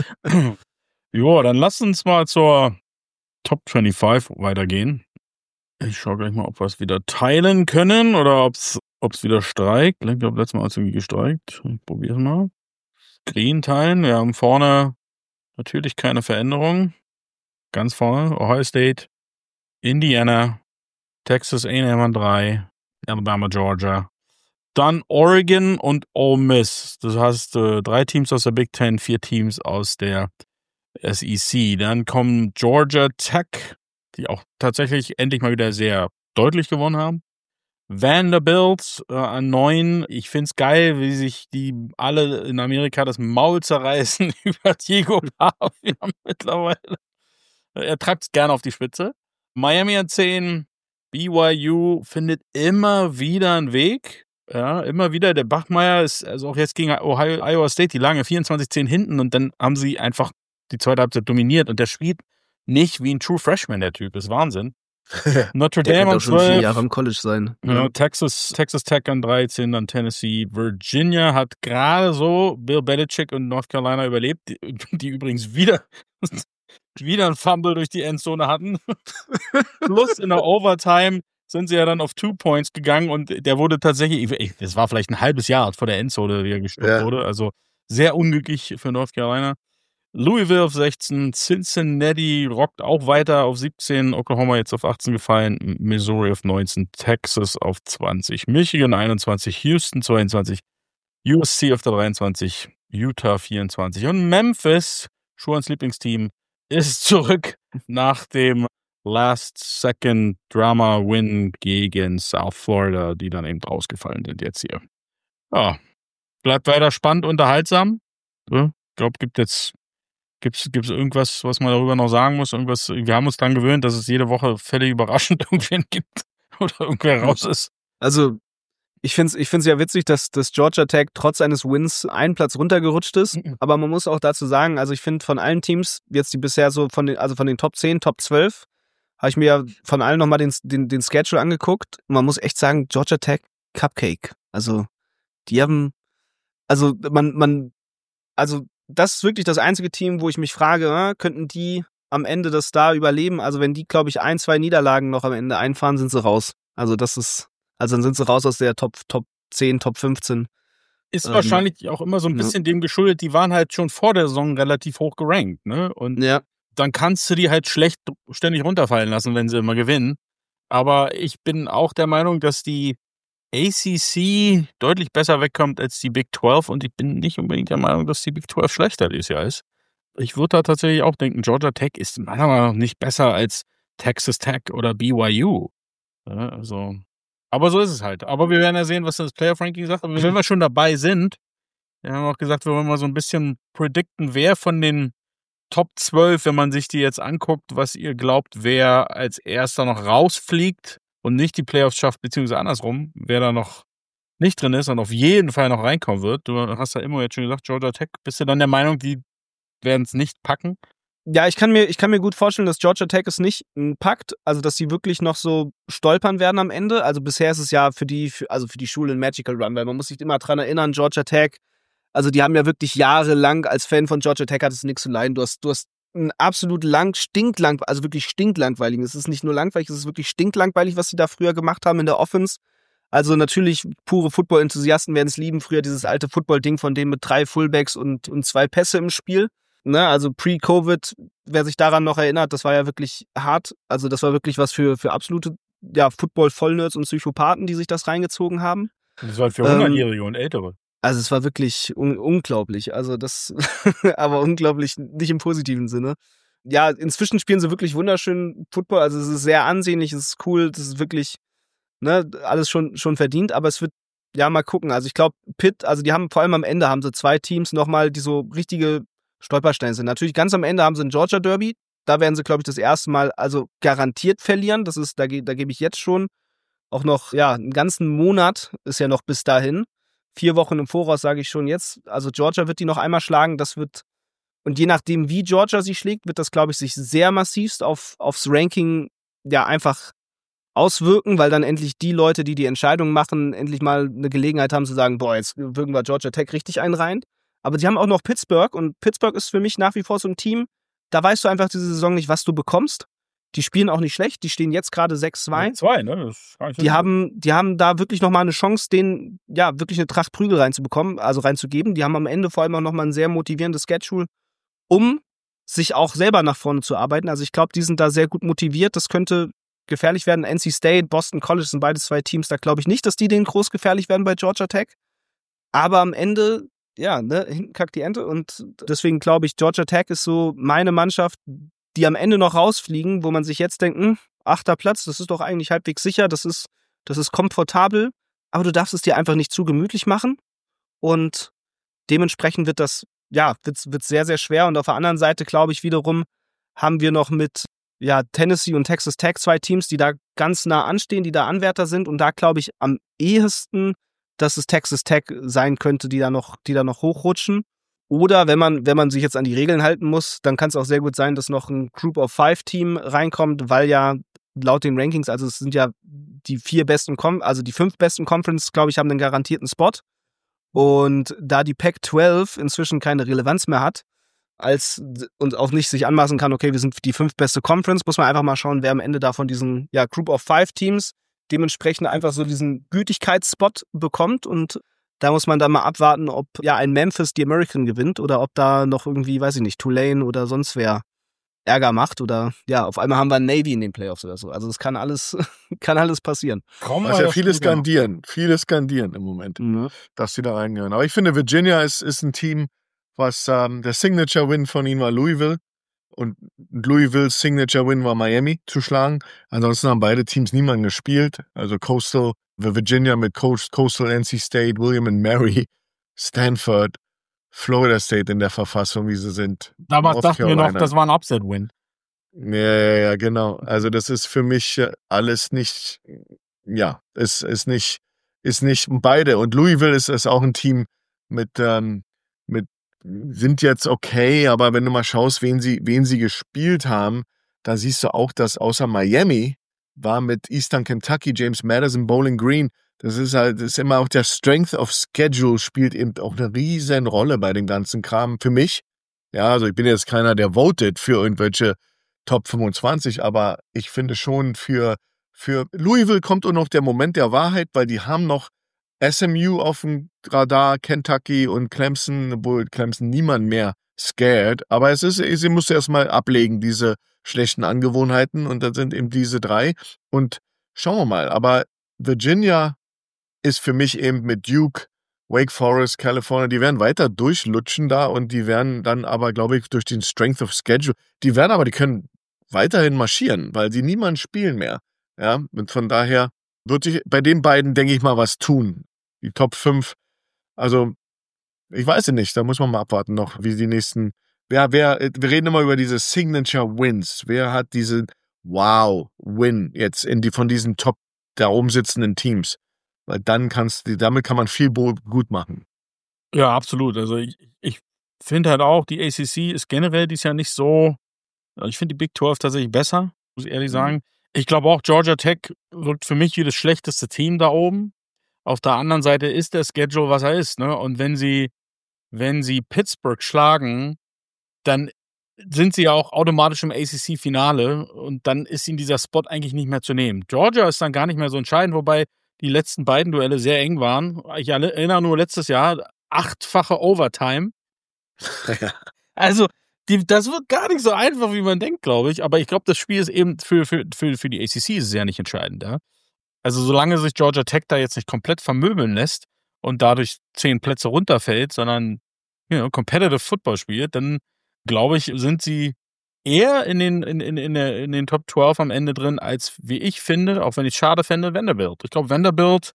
Jo, dann lass uns mal zur Top fünfundzwanzig weitergehen. Ich schaue gleich mal, ob wir es wieder teilen können oder ob es wieder streikt. Ich glaube, letztes Mal hat es irgendwie gestreikt. Ich probiere es mal. Screen teilen. Wir haben vorne natürlich keine Veränderung. Ganz vorne Ohio State, Indiana, Texas A and M an drei, Alabama, Georgia. Dann Oregon und Ole Miss. Das heißt, äh, drei Teams aus der Big Ten, vier Teams aus der S E C. Dann kommen Georgia Tech, die auch tatsächlich endlich mal wieder sehr deutlich gewonnen haben. Vanderbilt äh, an neun. Ich find's geil, wie sich die alle in Amerika das Maul zerreißen über Diego Pavia mittlerweile. Er treibt's gerne auf die Spitze. Miami an zehn. B Y U findet immer wieder einen Weg. Ja, immer wieder. Der Bachmeier ist also auch jetzt gegen Ohio, Iowa State, die lange vierundzwanzig zehn hinten und dann haben sie einfach die zweite Halbzeit dominiert und der spielt nicht wie ein True Freshman, der Typ. Ist Wahnsinn. Notre Dame an zwölf. Schon Jahre am College sein. Ja, ja. Texas, Texas Tech an dreizehn, dann Tennessee. Virginia hat gerade so Bill Belichick und North Carolina überlebt, die, die übrigens wieder wieder ein Fumble durch die Endzone hatten. Plus in der Overtime sind sie ja dann auf Two Points gegangen und der wurde tatsächlich, das war vielleicht ein halbes Jahr vor der Endzone, wie er gestoppt ja. wurde. Also sehr unglücklich für North Carolina. Louisville auf sechzehn, Cincinnati rockt auch weiter auf siebzehn, Oklahoma jetzt auf achtzehn gefallen, Missouri auf neunzehn, Texas auf zwanzig, Michigan einundzwanzig, Houston zweiundzwanzig, U S C auf der dreiundzwanzig, Utah vierundzwanzig und Memphis, Schuhans Lieblingsteam, ist zurück nach dem Last-Second-Drama-Win gegen South Florida, die dann eben rausgefallen sind jetzt hier. Ja, bleibt weiter spannend, unterhaltsam. Ich glaube, gibt jetzt gibt's gibt's irgendwas, was man darüber noch sagen muss? Irgendwas? Wir haben uns dran gewöhnt, dass es jede Woche völlig überraschend irgendwen gibt oder irgendwer raus ist. Also Ich finde es ich find's ja witzig, dass, dass Georgia Tech trotz eines Wins einen Platz runtergerutscht ist. Mhm. Aber man muss auch dazu sagen, also ich finde von allen Teams, jetzt die bisher so von den, also von den Top zehn, Top zwölf, habe ich mir ja von allen nochmal den, den, den Schedule angeguckt. Und man muss echt sagen, Georgia Tech Cupcake. Also die haben, also man, man, also das ist wirklich das einzige Team, wo ich mich frage, äh, könnten die am Ende das da überleben? Also wenn die, glaube ich, ein, zwei Niederlagen noch am Ende einfahren, sind sie raus. Also das ist, also dann sind sie raus aus der Top, Top zehn, Top fünfzehn. Ist ähm, wahrscheinlich auch immer so ein bisschen ja. dem geschuldet, die waren halt schon vor der Saison relativ hoch gerankt, ne? Und ja. dann kannst du die halt schlecht ständig runterfallen lassen, wenn sie immer gewinnen. Aber ich bin auch der Meinung, dass die A C C deutlich besser wegkommt als die Big zwölf und ich bin nicht unbedingt der Meinung, dass die Big zwölf schlechter dieses Jahr ist. Ich würde da tatsächlich auch denken, Georgia Tech ist meiner Meinung nach nicht besser als Texas Tech oder B Y U. Ja, also, aber so ist es halt. Aber wir werden ja sehen, was das Playoff-Ranking sagt. Aber wenn wir schon dabei sind, wir haben auch gesagt, wir wollen mal so ein bisschen predikten, wer von den Top zwölf, wenn man sich die jetzt anguckt, was ihr glaubt, wer als erster noch rausfliegt und nicht die Playoffs schafft, beziehungsweise andersrum, wer da noch nicht drin ist und auf jeden Fall noch reinkommen wird. Du hast ja immer jetzt schon gesagt, Georgia Tech, bist du dann der Meinung, die werden es nicht packen? Ja, ich kann mir, ich kann mir gut vorstellen, dass Georgia Tech es nicht packt, also dass sie wirklich noch so stolpern werden am Ende. Also bisher ist es ja für die, für, also für die Schule ein Magical Run, weil man muss sich immer dran erinnern, Georgia Tech, also die haben ja wirklich jahrelang als Fan von Georgia Tech hattest du nichts zu leiden. Du hast, du hast ein absolut lang, stinklangweilig, also wirklich stinklangweilig. Es ist nicht nur langweilig, es ist wirklich stinklangweilig, was sie da früher gemacht haben in der Offense. Also natürlich, pure Football-Enthusiasten werden es lieben. Früher dieses alte Football-Ding von denen mit drei Fullbacks und, und zwei Pässe im Spiel. Ne? Also pre-Covid, wer sich daran noch erinnert, das war ja wirklich hart. Also das war wirklich was für, für absolute ja, Football-Vollnerds und Psychopathen, die sich das reingezogen haben. Das war für hundertjährige ähm, und Ältere. Also es war wirklich un- unglaublich. Also das, aber unglaublich nicht im positiven Sinne. Ja, inzwischen spielen sie wirklich wunderschön Football. Also es ist sehr ansehnlich, es ist cool, das ist wirklich ne, alles schon, schon verdient, aber es wird, ja, mal gucken. Also ich glaube, Pitt, also die haben vor allem am Ende haben sie zwei Teams nochmal, die so richtige Stolpersteine sind. Natürlich ganz am Ende haben sie ein Georgia Derby, da werden sie, glaube ich, das erste Mal also garantiert verlieren. Das ist, da, da gebe ich jetzt schon auch noch, ja, einen ganzen Monat ist ja noch bis dahin. Vier Wochen im Voraus sage ich schon jetzt. Also Georgia wird die noch einmal schlagen, das wird, und je nachdem, wie Georgia sie schlägt, wird das, glaube ich, sich sehr massivst auf, aufs Ranking, ja, einfach auswirken, weil dann endlich die Leute, die die Entscheidung machen, endlich mal eine Gelegenheit haben zu sagen, boah, jetzt wirken wir Georgia Tech richtig einen rein. Aber sie haben auch noch Pittsburgh und Pittsburgh ist für mich nach wie vor so ein Team, da weißt du einfach diese Saison nicht, was du bekommst. Die spielen auch nicht schlecht, die stehen jetzt gerade sechs zwei. zwei, ne? Das ist gar nicht so die, gut. haben, die haben da wirklich nochmal eine Chance, denen ja wirklich eine Tracht Prügel reinzubekommen, also reinzugeben. Die haben am Ende vor allem auch nochmal ein sehr motivierendes Schedule, um sich auch selber nach vorne zu arbeiten. Also ich glaube, die sind da sehr gut motiviert. Das könnte gefährlich werden. N C State, Boston College sind beides zwei Teams. Da glaube ich nicht, dass die denen groß gefährlich werden bei Georgia Tech. Aber am Ende, ja, ne, hinten kackt die Ente. Und deswegen glaube ich, Georgia Tech ist so meine Mannschaft, die am Ende noch rausfliegen, wo man sich jetzt denkt, hm, achter Platz, das ist doch eigentlich halbwegs sicher, das ist, das ist komfortabel, aber du darfst es dir einfach nicht zu gemütlich machen. Und dementsprechend wird das, ja, wird, wird sehr, sehr schwer. Und auf der anderen Seite, glaube ich, wiederum haben wir noch mit ja, Tennessee und Texas Tech zwei Teams, die da ganz nah anstehen, die da Anwärter sind. Und da glaube ich am ehesten, dass es Texas Tech sein könnte, die da noch, die da noch hochrutschen. Oder wenn man, wenn man sich jetzt an die Regeln halten muss, dann kann es auch sehr gut sein, dass noch ein Group of Five Team reinkommt, weil ja laut den Rankings, also es sind ja die vier besten, also die fünf besten Conferences, glaube ich, haben einen garantierten Spot. Und da die Pac zwölf inzwischen keine Relevanz mehr hat, als und auch nicht sich anmaßen kann, okay, wir sind die fünf beste Conference, muss man einfach mal schauen, wer am Ende da von diesen ja, Group of Five Teams dementsprechend einfach so diesen Gültigkeitsspot bekommt. Und da muss man dann mal abwarten, ob ja ein Memphis die American gewinnt oder ob da noch irgendwie, weiß ich nicht, Tulane oder sonst wer Ärger macht oder ja, auf einmal haben wir Navy in den Playoffs oder so. Also es kann alles, kann alles passieren. Also ja, viele skandieren, viele skandieren im Moment, mhm. dass sie da reingehören. Aber ich finde, Virginia ist, ist ein Team, was ähm, der Signature-Win von ihnen war Louisville und Louisvilles Signature-Win war Miami zu schlagen. Ansonsten haben beide Teams niemanden gespielt. Also Coastal, Virginia mit Coast, Coastal, N C State, William and Mary, Stanford, Florida State in der Verfassung, wie sie sind. Damals dachten wir noch, das war ein Upset-Win. Ja, ja, ja, genau. Also das ist für mich alles nicht, ja, es ist nicht, ist nicht beide. Und Louisville ist, ist auch ein Team mit, ähm, mit sind jetzt okay, aber wenn du mal schaust, wen sie, wen sie gespielt haben, da siehst du auch, dass außer Miami war mit Eastern Kentucky, James Madison, Bowling Green, das ist halt, das ist immer auch der Strength of Schedule spielt eben auch eine riesen Rolle bei den ganzen Kram für mich. Ja, also ich bin jetzt keiner, der votet für irgendwelche Top fünfundzwanzig, aber ich finde schon für, für Louisville kommt auch noch der Moment der Wahrheit, weil die haben noch S M U auf dem Radar, Kentucky und Clemson, obwohl Clemson niemand mehr scared. Aber es ist, sie musste erstmal ablegen, diese schlechten Angewohnheiten. Und dann sind eben diese drei. Und schauen wir mal. Aber Virginia ist für mich eben mit Duke, Wake Forest, California, die werden weiter durchlutschen da und die werden dann aber, glaube ich, durch den Strength of Schedule, die werden aber, die können weiterhin marschieren, weil sie niemanden spielen mehr. Ja, und von daher wird sich bei den beiden, denke ich mal, was tun. Die Top fünf, also ich weiß es nicht, da muss man mal abwarten noch, wie die nächsten, wer, wer, wir reden immer über diese Signature Wins, wer hat diesen Wow-Win jetzt in die, von diesen Top, da oben sitzenden Teams, weil dann kannst du, damit kann man viel gut machen. Ja, absolut, also ich, ich finde halt auch, die A C C ist generell dieses Jahr nicht so Ich finde die Big zwölf tatsächlich besser, muss ich ehrlich sagen. Ich glaube auch, Georgia Tech wirkt für mich wie das schlechteste Team da oben. Auf der anderen Seite ist der Schedule, was er ist, ne? Und wenn sie, wenn sie Pittsburgh schlagen, dann sind sie ja auch automatisch im A C C-Finale und dann ist ihnen dieser Spot eigentlich nicht mehr zu nehmen. Georgia ist dann gar nicht mehr so entscheidend, wobei die letzten beiden Duelle sehr eng waren. Ich erinnere nur letztes Jahr, achtfache Overtime. Ja. Also, die, das wird gar nicht so einfach, wie man denkt, glaube ich. Aber ich glaube, das Spiel ist eben für, für, für, für die A C C ist es ja nicht entscheidend. Ja? Also, solange sich Georgia Tech da jetzt nicht komplett vermöbeln lässt und dadurch zehn Plätze runterfällt, sondern you know, Competitive Football spielt, dann glaube ich, sind sie eher in den, in, in, in, der, in den Top zwölf am Ende drin, als wie ich finde, auch wenn ich es schade fände, Vanderbilt. Ich glaube, Vanderbilt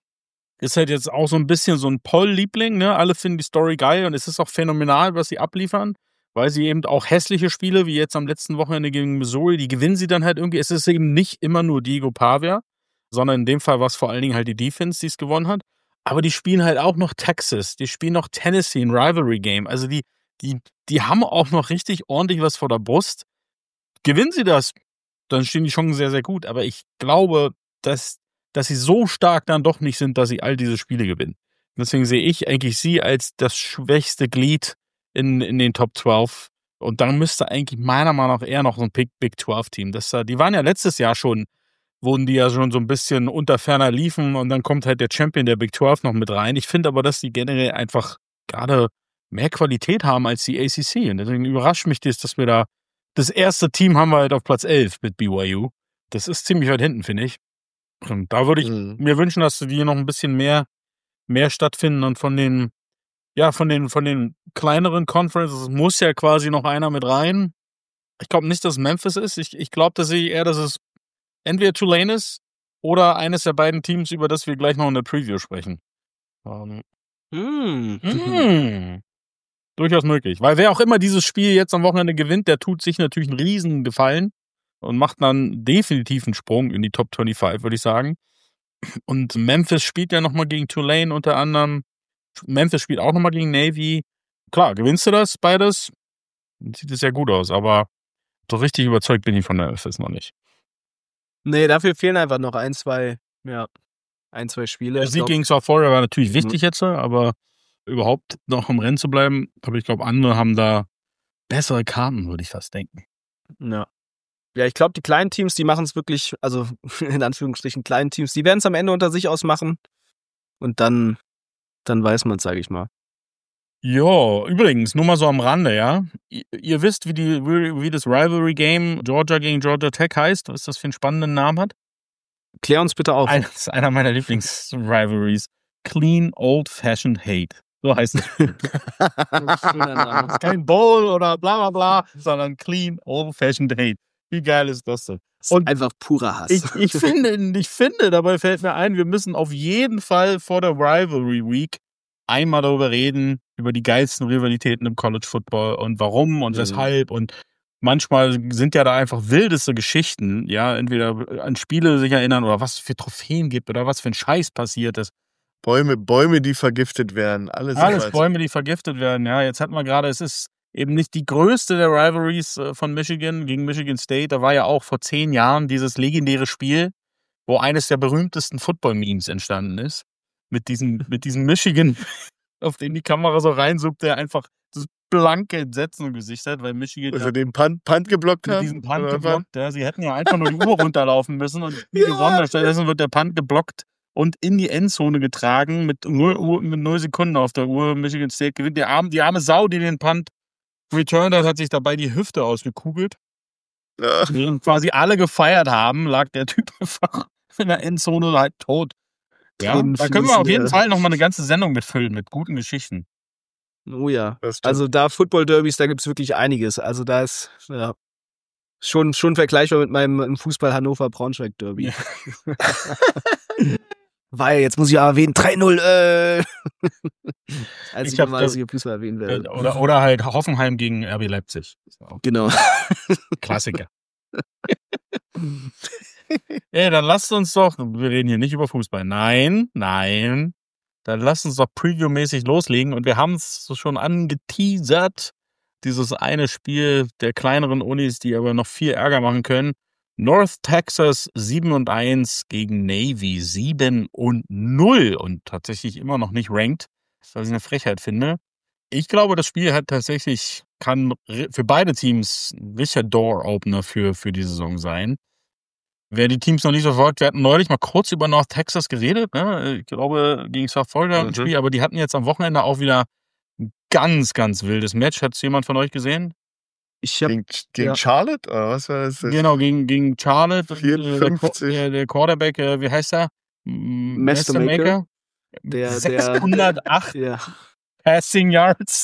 ist halt jetzt auch so ein bisschen so ein Poll-Liebling, ne? Alle finden die Story geil und es ist auch phänomenal, was sie abliefern, weil sie eben auch hässliche Spiele, wie jetzt am letzten Wochenende gegen Missouri, die gewinnen sie dann halt irgendwie. Es ist eben nicht immer nur Diego Pavia, sondern in dem Fall war es vor allen Dingen halt die Defense, die es gewonnen hat. Aber die spielen halt auch noch Texas, die spielen noch Tennessee, ein Rivalry-Game. Also die, die, die haben auch noch richtig ordentlich was vor der Brust. Gewinnen sie das, dann stehen die Chancen sehr, sehr gut. Aber ich glaube, dass, dass sie so stark dann doch nicht sind, dass sie all diese Spiele gewinnen. Deswegen sehe ich eigentlich sie als das schwächste Glied in, in den Top zwölf. Und dann müsste eigentlich meiner Meinung nach eher noch so ein Big, Big zwölf-Team. Das, die waren ja letztes Jahr schon, wurden die ja schon so ein bisschen unter ferner liefen und dann kommt halt der Champion der Big zwölf noch mit rein. Ich finde aber, dass die generell einfach gerade mehr Qualität haben als die A C C. Und deswegen überrascht mich das, dass wir da das erste Team haben wir halt auf Platz elf mit B Y U. Das ist ziemlich weit hinten, finde ich. Und da würde ich mhm. mir wünschen, dass die noch ein bisschen mehr, mehr stattfinden und von den, ja, von den, von den kleineren Conferences muss ja quasi noch einer mit rein. Ich glaube nicht, dass es Memphis ist. Ich, ich glaube, dass ich eher, dass es entweder Tulane ist oder eines der beiden Teams, über das wir gleich noch in der Preview sprechen. Um, mm. Mm. Durchaus möglich. Weil wer auch immer dieses Spiel jetzt am Wochenende gewinnt, der tut sich natürlich einen riesen Gefallen und macht dann definitiv einen Sprung in die Top fünfundzwanzig, würde ich sagen. Und Memphis spielt ja nochmal gegen Tulane unter anderem. Memphis spielt auch nochmal gegen Navy. Klar, gewinnst du das beides? Sieht es ja gut aus, aber so richtig überzeugt bin ich von Memphis noch nicht. Nee, dafür fehlen einfach noch ein, zwei, ja, ein, zwei Spiele. Der Sieg gegen South Florida war natürlich wichtig mhm. jetzt, aber überhaupt noch im Rennen zu bleiben, aber ich glaube, andere haben da bessere Karten, würde ich fast denken. Ja. Ja, ich glaube, die kleinen Teams, die machen es wirklich, also in Anführungsstrichen kleinen Teams, die werden es am Ende unter sich ausmachen und dann, dann weiß man es, sage ich mal. Ja, übrigens, nur mal so am Rande, ja. Ihr, ihr wisst, wie, die, wie das Rivalry-Game Georgia gegen Georgia Tech heißt, was das für einen spannenden Namen hat? Klär uns bitte auf. Ein, das ist einer meiner Lieblings-Rivalries. Clean Old-Fashioned Hate. So heißt es. Das ist kein Bowl oder bla bla bla, sondern Clean Old-Fashioned Hate. Wie geil ist das denn? Und einfach purer Hass. Ich, ich, finde, ich finde, dabei fällt mir ein, wir müssen auf jeden Fall vor der Rivalry Week einmal darüber reden, über die geilsten Rivalitäten im College Football und warum und weshalb. Mhm. Und manchmal sind ja da einfach wildeste Geschichten, ja, entweder an Spiele sich erinnern oder was es für Trophäen gibt oder was für ein Scheiß passiert ist. Bäume, Bäume, die vergiftet werden, alles. Alles so Bäume, die vergiftet werden, ja. Jetzt hatten wir gerade, es ist eben nicht die größte der Rivalries von Michigan gegen Michigan State. Da war ja auch vor zehn Jahren dieses legendäre Spiel, wo eines der berühmtesten Football-Memes entstanden ist. Mit diesem, mit diesem Michigan, auf den die Kamera so reinsucht, der einfach das blanke Entsetzen im Gesicht hat, weil Michigan. Also den Punt, Punt geblockt hat. Diesen Punt geblockt, ja. Sie hätten ja einfach nur die Uhr runterlaufen müssen und die ja. gewonnen. Stattdessen wird der Punt geblockt und in die Endzone getragen mit null, mit null Sekunden auf der Uhr. Michigan State gewinnt. Die arme, die arme Sau, die den Punt returned hat, hat sich dabei die Hüfte ausgekugelt. Ja. Während quasi alle gefeiert haben, lag der Typ einfach in der Endzone halt tot. Ja, da können wir auf jeden Fall noch mal eine ganze Sendung mitfüllen mit guten Geschichten. Oh ja, also da Football-Derbys, da gibt es wirklich einiges. Also da ist ja schon, schon vergleichbar mit meinem Fußball Hannover-Braunschweig-Derby. Ja. Weil, jetzt muss ich ja erwähnen, drei null, äh. Als ich, ich mal das hier Fußball erwähnen werde. Oder, oder halt Hoffenheim gegen R B Leipzig. Genau. Klassiker. Ey, dann lasst uns doch, wir reden hier nicht über Fußball. Nein, nein. Dann lasst uns doch Preview-mäßig loslegen. Und wir haben es schon angeteasert. dieses eine Spiel der kleineren Unis, die aber noch viel Ärger machen können. North Texas sieben und eins gegen Navy sieben und null und tatsächlich immer noch nicht ranked, was ich eine Frechheit finde. Ich glaube, das Spiel hat tatsächlich, kann für beide Teams ein richtiger Door-Opener für, für die Saison sein. Wer die Teams noch nicht so verfolgt, wir hatten neulich mal kurz über North Texas geredet, ne? Ich glaube, gegen South Florida ein Mhm. Spiel, aber die hatten jetzt am Wochenende auch wieder ein ganz, ganz wildes Match. Hat es jemand von euch gesehen? Ich hab, Gegen, gegen ja. Charlotte? Oder was war das? Genau, gegen, gegen Charlotte. vierundfünfzig. Der, der Quarterback, äh, wie heißt er? M- Mastermaker. Der- der- sechshundertacht ja. Passing Yards.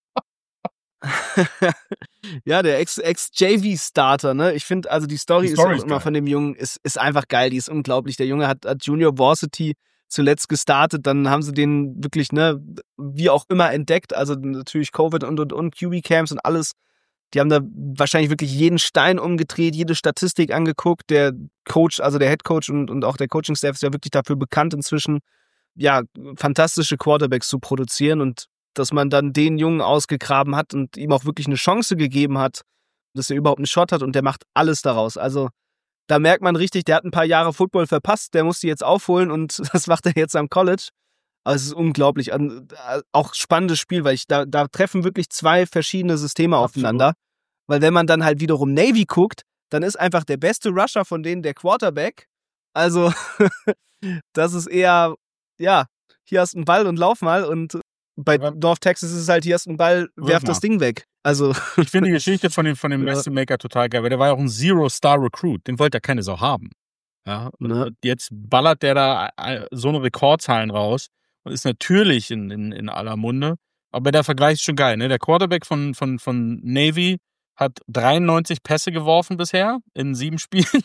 Ja, der Ex- Ex-J V-Starter, ne? Ich finde, also die Story, Die ist Story auch ist immer geil. von dem Jungen, ist, ist einfach geil, die ist unglaublich. Der Junge hat, hat Junior Varsity zuletzt gestartet, dann haben sie den wirklich, ne, wie auch immer entdeckt, also natürlich Covid und, und, und Q B-Camps und alles. Die haben da wahrscheinlich wirklich jeden Stein umgedreht, jede Statistik angeguckt. Der Coach, also der Head Coach und, und auch der Coaching-Staff ist ja wirklich dafür bekannt inzwischen, ja, fantastische Quarterbacks zu produzieren und dass man dann den Jungen ausgegraben hat und ihm auch wirklich eine Chance gegeben hat, dass er überhaupt einen Shot hat und der macht alles daraus. Also da merkt man richtig, der hat ein paar Jahre Football verpasst, der muss die jetzt aufholen und das macht er jetzt am College. Aber es ist unglaublich. Auch spannendes Spiel, weil ich da, da treffen wirklich zwei verschiedene Systeme Absolut. aufeinander. Weil wenn man dann halt wiederum Navy guckt, dann ist einfach der beste Rusher von denen der Quarterback. Also das ist eher, ja, hier hast du einen Ball und lauf mal und bei Aber- North Texas ist es halt, hier hast du einen Ball, werf mal. das Ding weg. Also Ich finde die Geschichte von dem, von dem Ja. Mastermaker total geil, weil der war ja auch ein Zero-Star-Recruit. Den wollte ja keine Sau haben. Ja, und Ne. jetzt ballert der da äh, so eine Rekordzahlen raus und ist natürlich in, in, in aller Munde. Aber der Vergleich ist schon geil, ne? Der Quarterback von, von, von Navy hat dreiundneunzig Pässe geworfen bisher in sieben Spielen.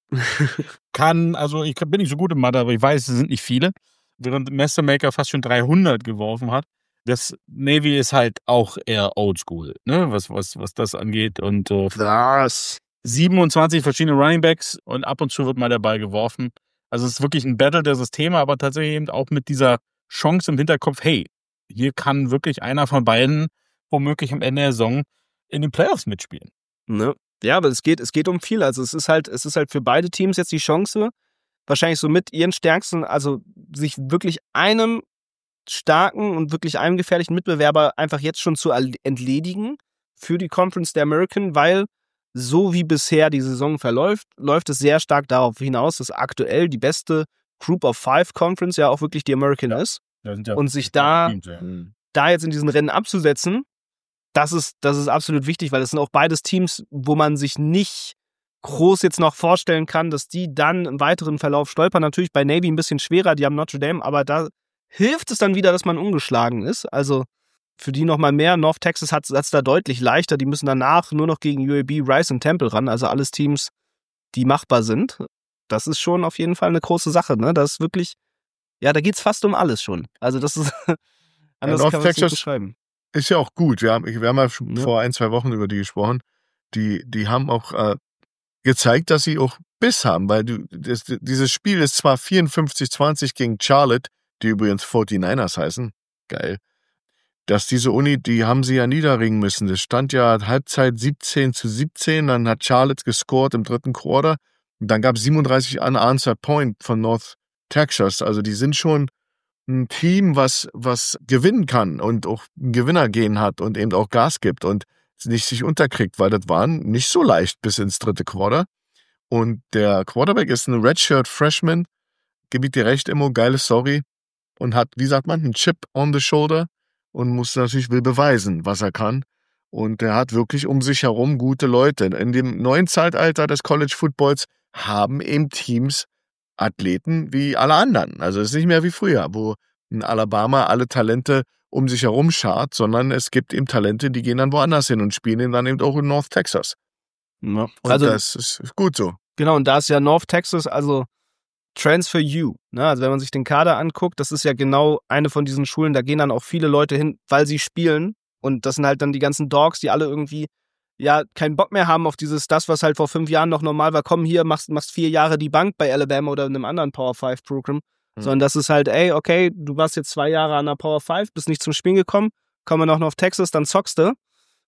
Kann, also ich bin nicht so gut im Mathe, aber ich weiß, es sind nicht viele. Während Mastermaker fast schon dreihundert geworfen hat. Das Navy ist halt auch eher oldschool, ne? Was, was, was das angeht. Und äh, was? siebenundzwanzig verschiedene Runningbacks und ab und zu wird mal der Ball geworfen. Also es ist wirklich ein Battle der Systeme, aber tatsächlich eben auch mit dieser Chance im Hinterkopf, hey, hier kann wirklich einer von beiden womöglich am Ende der Saison in den Playoffs mitspielen. Ne? Ja, aber es geht, es geht um viel. Also es ist halt, es ist halt für beide Teams jetzt die Chance, wahrscheinlich so mit ihren stärksten, also sich wirklich einem starken und wirklich einem gefährlichen Mitbewerber einfach jetzt schon zu entledigen für die Conference der American, weil so wie bisher die Saison verläuft, läuft es sehr stark darauf hinaus, dass aktuell die beste Group of Five Conference ja auch wirklich die American ist. Da sind ja Und sich da, Teams, ja. da jetzt in diesen Rennen abzusetzen, das ist, das ist absolut wichtig, weil es sind auch beides Teams, wo man sich nicht groß jetzt noch vorstellen kann, dass die dann im weiteren Verlauf stolpern. Natürlich bei Navy ein bisschen schwerer, die haben Notre Dame, aber da hilft es dann wieder, dass man ungeschlagen ist. Also für die nochmal mehr. North Texas hat es da deutlich leichter. Die müssen danach nur noch gegen U A B, Rice und Temple ran. Also alles Teams, die machbar sind. Das ist schon auf jeden Fall eine große Sache. Ne? Das ist wirklich, ja, da geht's fast um alles schon. Also das ist, anders North kann man es nicht Texas- beschreiben. Ist ja auch gut. Wir haben, wir haben ja schon Ja. vor ein, zwei Wochen über die gesprochen. Die, die haben auch äh, gezeigt, dass sie auch Biss haben, weil du, das, dieses Spiel ist zwar vierundfünfzig zwanzig gegen Charlotte, die übrigens forty-niners heißen. Geil. Dass diese Uni, die haben sie ja niederringen müssen. Das stand ja Halbzeit siebzehn zu siebzehn, dann hat Charlotte gescored im dritten Quarter und dann gab es siebenunddreißig unanswered point von North Texas. Also die sind schon ein Team, was, was gewinnen kann und auch ein Gewinnergehen hat und eben auch Gas gibt und nicht sich unterkriegt, weil das war nicht so leicht bis ins dritte Quarter. Und der Quarterback ist ein Redshirt Freshman, gebe ich dir recht, Immo, geile Story und hat, wie sagt man, einen Chip on the shoulder und muss natürlich, will beweisen, was er kann. Und er hat wirklich um sich herum gute Leute. In dem neuen Zeitalter des College Footballs haben eben Teams Athleten wie alle anderen. Also es ist nicht mehr wie früher, wo in Alabama alle Talente um sich herum schart, sondern es gibt eben Talente, die gehen dann woanders hin und spielen dann eben auch in North Texas. Ja. Und Also das ist gut so. genau, und da ist ja North Texas, also Transfer U. Ne? Also wenn man sich den Kader anguckt, das ist ja genau eine von diesen Schulen, da gehen dann auch viele Leute hin, weil sie spielen. Und das sind halt dann die ganzen Dogs, die alle irgendwie ja keinen Bock mehr haben auf dieses, das, was halt vor fünf Jahren noch normal war, komm hier, machst, machst vier Jahre die Bank bei Alabama oder in einem anderen Power Five Programm. Hm. Sondern das ist halt, ey, okay, du warst jetzt zwei Jahre an der Power Five, bist nicht zum Spielen gekommen, komm mal noch auf Texas, dann zockst du.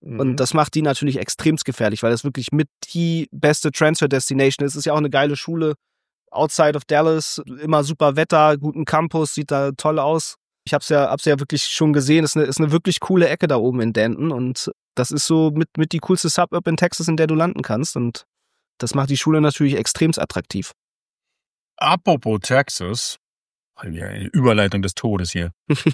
Mhm. Und das macht die natürlich extremst gefährlich, weil das wirklich mit die beste Transfer-Destination ist. Es ist ja auch eine geile Schule. Outside of Dallas, immer super Wetter, guten Campus, sieht da toll aus. Ich hab's ja, hab's ja wirklich schon gesehen. Es ist eine, ist eine wirklich coole Ecke da oben in Denton. Und das ist so mit, mit die coolste Suburb in Texas, in der du landen kannst. Und das macht die Schule natürlich extremst attraktiv. Apropos Texas, eine Überleitung des Todes hier.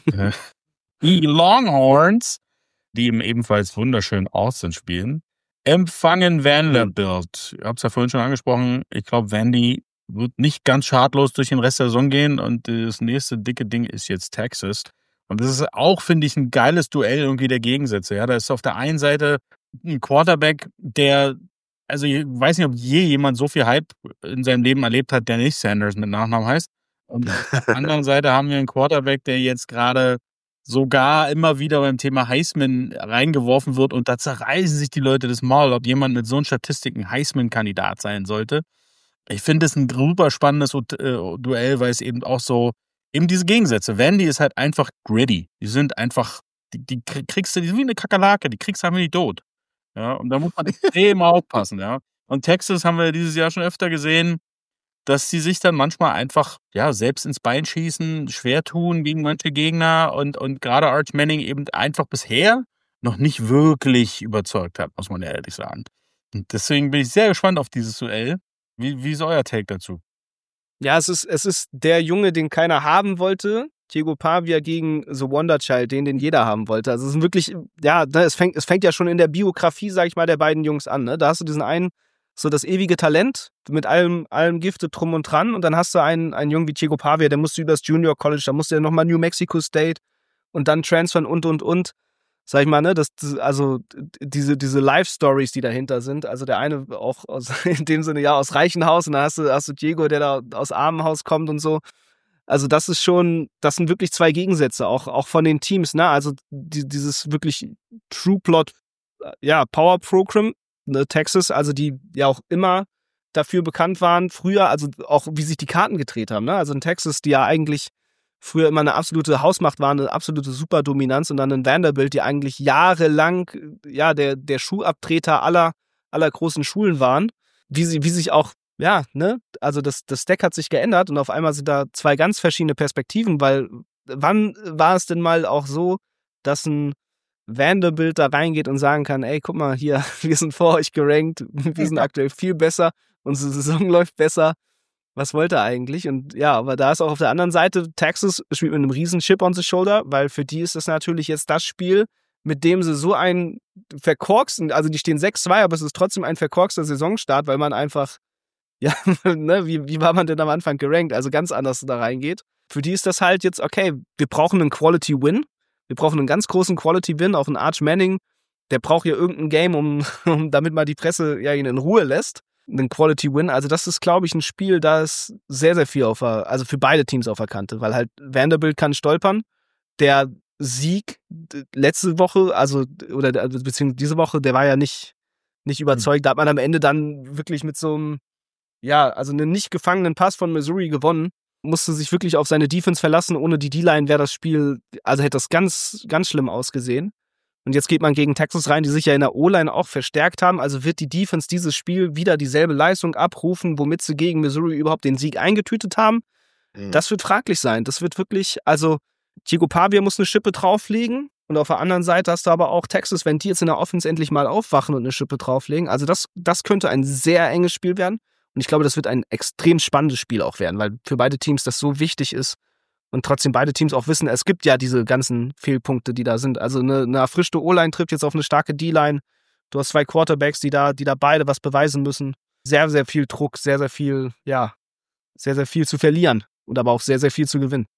Die Longhorns, die im ebenfalls wunderschönen Austin spielen, empfangen Vanderbilt. Ihr habt es ja vorhin schon angesprochen. Ich glaube, Vandy wird nicht ganz schadlos durch den Rest der Saison gehen. Und das nächste dicke Ding ist jetzt Texas. Und das ist auch, finde ich, ein geiles Duell irgendwie der Gegensätze. Ja, da ist auf der einen Seite ein Quarterback, der, also ich weiß nicht, ob je jemand so viel Hype in seinem Leben erlebt hat, der nicht Sanders mit Nachnamen heißt. Und auf der anderen Seite haben wir einen Quarterback, der jetzt gerade sogar immer wieder beim Thema Heisman reingeworfen wird und da zerreißen sich die Leute das Maul, ob jemand mit so einen Statistiken Heisman-Kandidat sein sollte. Ich finde es ein super spannendes Duell, weil es eben auch so, eben diese Gegensätze. Vandy ist halt einfach gritty. Die sind einfach, die, die kriegst du, die sind wie eine Kakerlake, die kriegst du einfach nicht tot. Ja, und da muss man extrem aufpassen, ja. Und Texas haben wir dieses Jahr schon öfter gesehen, dass sie sich dann manchmal einfach, ja, selbst ins Bein schießen, schwer tun gegen manche Gegner und, und gerade Arch Manning eben einfach bisher noch nicht wirklich überzeugt hat, muss man ehrlich sagen. Und deswegen bin ich sehr gespannt auf dieses Duell. Wie, wie ist euer Take dazu? Ja, es ist, es ist der Junge, den keiner haben wollte. Diego Pavia gegen The Wonder Child, den, den jeder haben wollte. Also es ist wirklich, ja, es fängt, es fängt ja schon in der Biografie, sag ich mal, der beiden Jungs an. Ne? Da hast du diesen einen, so das ewige Talent mit allem, allem Gifte drum und dran. Und dann hast du einen, einen Jungen wie Diego Pavia, der musste übers Junior College, da musste er nochmal New Mexico State und dann transfern und, und, und. Sag ich mal, ne, das, also diese, diese Life-Stories, die dahinter sind. Also der eine auch aus, in dem Sinne ja aus Reichenhaus und dann hast du, hast du Diego, der da aus Armenhaus kommt und so. Also das ist schon, das sind wirklich zwei Gegensätze, auch, auch von den Teams, ne? Also die, dieses wirklich True Plot, ja, Power Program, ne, Texas, also die ja auch immer dafür bekannt waren, früher, also auch wie sich die Karten gedreht haben, ne? Also in Texas, die ja eigentlich früher immer eine absolute Hausmacht waren, eine absolute Superdominanz und dann in Vanderbilt, die eigentlich jahrelang, ja, der, der Schuhabtreter aller, aller großen Schulen waren, wie sie, wie sich auch, ja, ne, also das, das Stack hat sich geändert und auf einmal sind da zwei ganz verschiedene Perspektiven, weil wann war es denn mal auch so, dass ein Vanderbilt da reingeht und sagen kann, ey, guck mal hier, wir sind vor euch gerankt, wir sind aktuell viel besser, unsere Saison läuft besser. Was wollte er eigentlich? Und ja, aber da ist auch auf der anderen Seite, Texas spielt mit einem riesen Chip on the shoulder, weil für die ist das natürlich jetzt das Spiel, mit dem sie so einen verkorksten, also die stehen sechs zwei, aber es ist trotzdem ein verkorkster Saisonstart, weil man einfach, ja, ne, wie, wie war man denn am Anfang gerankt? Also ganz anders da reingeht. Für die ist das halt jetzt, okay, wir brauchen einen Quality Win. Wir brauchen einen ganz großen Quality Win, auch einen Arch Manning. Der braucht ja irgendein Game, um, um damit mal die Presse ja ihn in Ruhe lässt. Einen Quality Win. Also das ist, glaube ich, ein Spiel, da ist sehr, sehr viel auf der, also für beide Teams auf der Kante, weil halt Vanderbilt kann stolpern. Der Sieg letzte Woche, also, oder beziehungsweise diese Woche, der war ja nicht, nicht überzeugt. Da hat man am Ende dann wirklich mit so einem, ja, also einen nicht gefangenen Pass von Missouri gewonnen. Musste sich wirklich auf seine Defense verlassen. Ohne die D-Line wäre das Spiel, also hätte das ganz, ganz schlimm ausgesehen. Und jetzt geht man gegen Texas rein, die sich ja in der O-Line auch verstärkt haben. Also wird die Defense dieses Spiel wieder dieselbe Leistung abrufen, womit sie gegen Missouri überhaupt den Sieg eingetütet haben. Mhm. Das wird fraglich sein. Das wird wirklich, also Diego Pavia muss eine Schippe drauflegen. Und auf der anderen Seite hast du aber auch Texas, wenn die jetzt in der Offense endlich mal aufwachen und eine Schippe drauflegen. Also das, das könnte ein sehr enges Spiel werden. Und ich glaube, das wird ein extrem spannendes Spiel auch werden, weil für beide Teams das so wichtig ist. Und trotzdem beide Teams auch wissen, es gibt ja diese ganzen Fehlpunkte, die da sind. Also eine, eine erfrischte O-Line trifft jetzt auf eine starke D-Line. Du hast zwei Quarterbacks, die da, die da beide was beweisen müssen. Sehr, sehr viel Druck, sehr, sehr viel, ja, sehr, sehr viel zu verlieren und aber auch sehr, sehr viel zu gewinnen.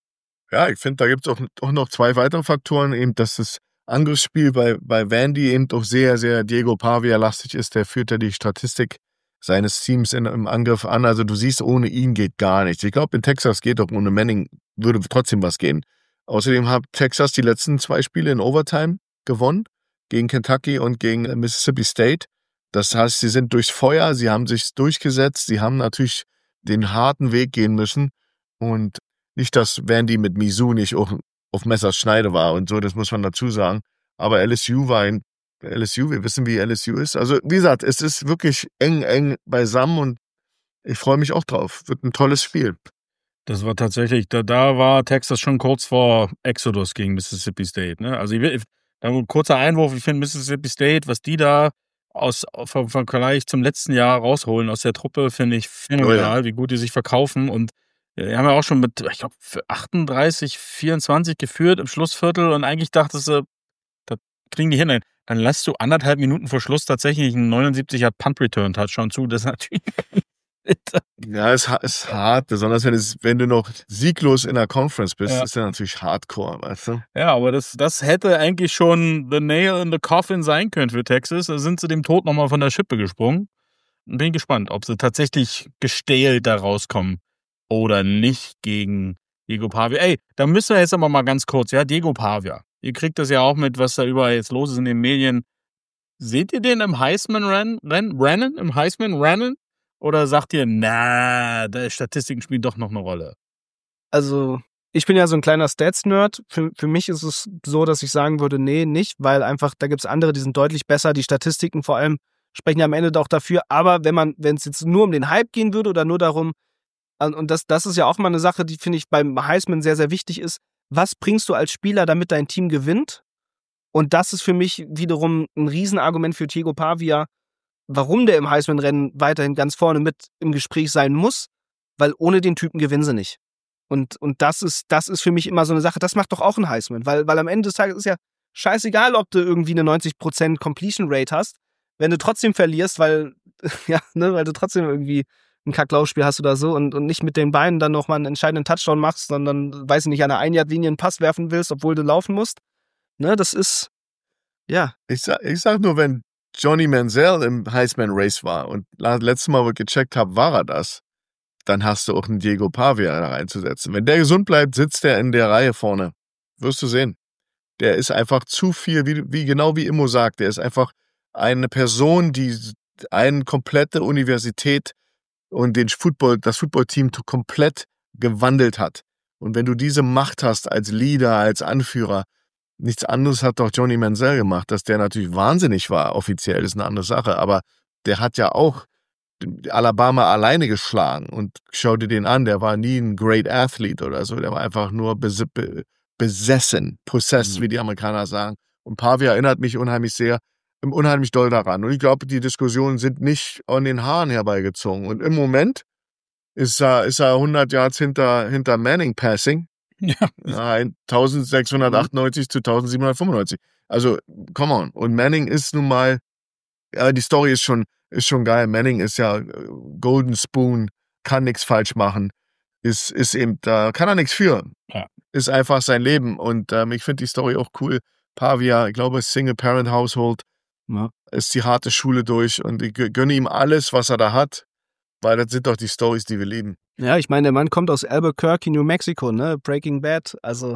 Ja, ich finde, da gibt es auch, auch noch zwei weitere Faktoren, eben, dass das Angriffsspiel bei, bei Vandy eben doch sehr, sehr Diego Pavia-lastig ist. Der führt ja die Statistik seines Teams in, im Angriff an. Also du siehst, ohne ihn geht gar nichts. Ich glaube, in Texas geht doch ohne Manning würde trotzdem was gehen. Außerdem hat Texas die letzten zwei Spiele in Overtime gewonnen, gegen Kentucky und gegen Mississippi State. Das heißt, sie sind durchs Feuer, sie haben sich durchgesetzt, sie haben natürlich den harten Weg gehen müssen und nicht, dass Vandy mit Mizzou nicht auf, auf Messers Schneide war und so, das muss man dazu sagen. Aber L S U war in L S U, wir wissen, wie L S U ist. Also, wie gesagt, es ist wirklich eng, eng beisammen und ich freue mich auch drauf. Wird ein tolles Spiel. Das war tatsächlich, da, da war Texas schon kurz vor Exodus gegen Mississippi State. Ne? Also, ich will, da ein kurzer Einwurf, ich finde Mississippi State, was die da aus vom Vergleich zum letzten Jahr rausholen aus der Truppe, finde ich phänomenal, oh ja. wie gut die sich verkaufen. Und die haben ja auch schon mit, ich glaube, achtunddreißig, vierundzwanzig geführt im Schlussviertel und eigentlich dachtest du, das kriegen die hin. Dann lässt du anderthalb Minuten vor Schluss tatsächlich einen neunundsiebziger Punt-Return-Touchdown zu. Das ist natürlich. Ja, es ist hart, besonders wenn, es, wenn du noch sieglos in der Conference bist, ja. ist ja natürlich hardcore, weißt du? Ja, aber das, das hätte eigentlich schon the nail in the coffin sein können für Texas. Da sind sie dem Tod nochmal von der Schippe gesprungen. Bin gespannt, ob sie tatsächlich gestählt da rauskommen oder nicht gegen Diego Pavia. Ey, da müssen wir jetzt aber mal ganz kurz, ja, Diego Pavia. Ihr kriegt das ja auch mit, was da überall jetzt los ist in den Medien. Seht ihr den im Heisman-Rennen? Rennen? Im Heisman-Rennen? Oder sagt ihr, na, die Statistiken spielen doch noch eine Rolle? Also, ich bin ja so ein kleiner Stats-Nerd. Für, für mich ist es so, dass ich sagen würde, nee, nicht, weil einfach, da gibt es andere, die sind deutlich besser. Die Statistiken vor allem sprechen ja am Ende doch dafür. Aber wenn man, wenn es jetzt nur um den Hype gehen würde oder nur darum, und das, das ist ja auch mal eine Sache, die, finde ich, beim Heisman sehr, sehr wichtig ist, was bringst du als Spieler, damit dein Team gewinnt? Und das ist für mich wiederum ein Riesenargument für Diego Pavia, warum der im Heisman-Rennen weiterhin ganz vorne mit im Gespräch sein muss, weil ohne den Typen gewinnen sie nicht. Und, und das ist, das ist für mich immer so eine Sache, das macht doch auch ein Heisman, weil, weil am Ende des Tages ist ja scheißegal, ob du irgendwie eine neunzig Prozent Completion Rate hast, wenn du trotzdem verlierst, weil, ja, ne, weil du trotzdem irgendwie ein Kacklaufspiel hast oder so und, und nicht mit den Beinen dann nochmal einen entscheidenden Touchdown machst, sondern, weiß ich nicht, an der Ein-Yard-Linie einen Pass werfen willst, obwohl du laufen musst. Ne, das ist, ja. Ich sag, ich sag nur, wenn Johnny Manziel im Heisman-Race war und letztes Mal, wo ich gecheckt habe, war er das, dann hast du auch einen Diego Pavia da reinzusetzen. Wenn der gesund bleibt, sitzt der in der Reihe vorne. Wirst du sehen. Der ist einfach zu viel, wie, wie genau wie Immo sagt, der ist einfach eine Person, die eine komplette Universität und den Football, das Footballteam komplett gewandelt hat. Und wenn du diese Macht hast als Leader, als Anführer, nichts anderes hat doch Johnny Manziel gemacht, dass der natürlich wahnsinnig war, offiziell ist eine andere Sache, aber der hat ja auch Alabama alleine geschlagen und schau dir den an, der war nie ein Great Athlete oder so, der war einfach nur bes- be- besessen, possessed, mhm. wie die Amerikaner sagen. Und Pavia erinnert mich unheimlich sehr, unheimlich doll daran. Und ich glaube, die Diskussionen sind nicht an den Haaren herbeigezogen. Und im Moment ist er, ist er hundert Yards hinter, hinter Manning Passing. Ja. Ja, eintausendsechshundertachtundneunzig mhm. zu eintausendsiebenhundertfünfundneunzig. Also, come on. Und Manning ist nun mal, ja, die Story ist schon, ist schon geil. Manning ist ja Golden Spoon, kann nichts falsch machen, ist, ist eben, da kann er nichts für. Ja. Ist einfach sein Leben. Und ähm, ich finde die Story auch cool. Pavia, ich glaube, Single-Parent-Household, ja. ist die harte Schule durch und ich gönne ihm alles, was er da hat, weil das sind doch die Stories, die wir lieben. Ja, ich meine, der Mann kommt aus Albuquerque, New Mexico, ne? Breaking Bad. Also,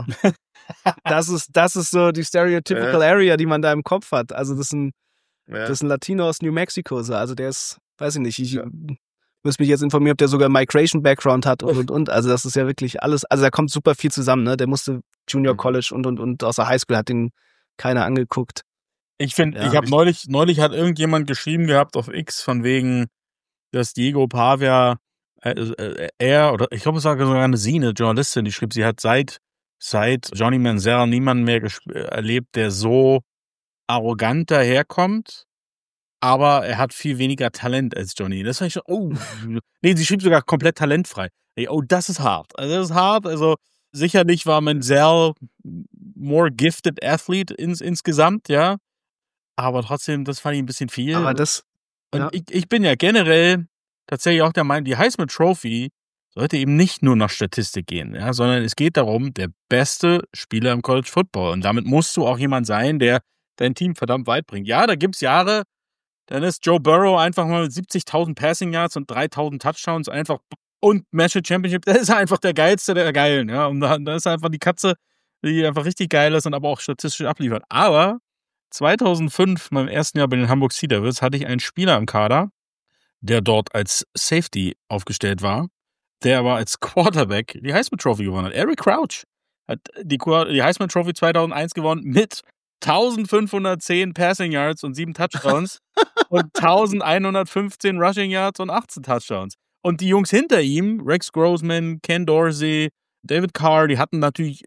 das ist, das ist so die stereotypical ja. Area, die man da im Kopf hat. Also, das ist ein, ja. das ist ein Latino aus New Mexico. So. Also, der ist, weiß ich nicht, ich ja. muss mich jetzt informieren, ob der sogar Migration-Background hat und, und, und. Also, das ist ja wirklich alles. Also, da kommt super viel zusammen, ne? Der musste Junior College und, und, und aus der Highschool hat den keiner angeguckt. Ich finde, ja, ich habe neulich, neulich hat irgendjemand geschrieben gehabt auf X von wegen, dass Diego Pavia, äh, er, oder ich glaube, es war sogar eine sie, eine Journalistin, die schrieb, sie hat seit, seit Johnny Manziel niemanden mehr gesp- erlebt, der so arrogant daherkommt, aber er hat viel weniger Talent als Johnny. Das fand ich schon, oh, nee, sie schrieb sogar komplett talentfrei. Hey, oh, das ist hart. Also, das ist hart, also, sicherlich war Manziel more gifted athlete ins, insgesamt, ja, aber trotzdem, das fand ich ein bisschen viel. Aber das, Und ja. ich, ich bin ja generell tatsächlich auch der Meinung, die Heisman Trophy sollte eben nicht nur nach Statistik gehen, ja, sondern es geht darum, der beste Spieler im College Football. Und damit musst du auch jemand sein, der dein Team verdammt weit bringt. Ja, da gibt's Jahre, dann ist Joe Burrow einfach mal mit siebzigtausend Passing Yards und dreitausend Touchdowns einfach und National Championship. Das ist einfach der geilste der Geilen, ja. Und da, da ist einfach die Katze, die einfach richtig geil ist und aber auch statistisch abliefert. Aber zweitausendfünf, meinem ersten Jahr bei den Hamburg Sea Devils, hatte ich einen Spieler im Kader, der dort als Safety aufgestellt war, der aber als Quarterback die Heisman Trophy gewonnen hat. Eric Crouch hat die, die Heisman Trophy zweitausendeins gewonnen mit eintausendfünfhundertzehn Passing Yards und sieben Touchdowns und eintausendeinhundertfünfzehn Rushing Yards und achtzehn Touchdowns. Und die Jungs hinter ihm, Rex Grossman, Ken Dorsey, David Carr, die hatten natürlich,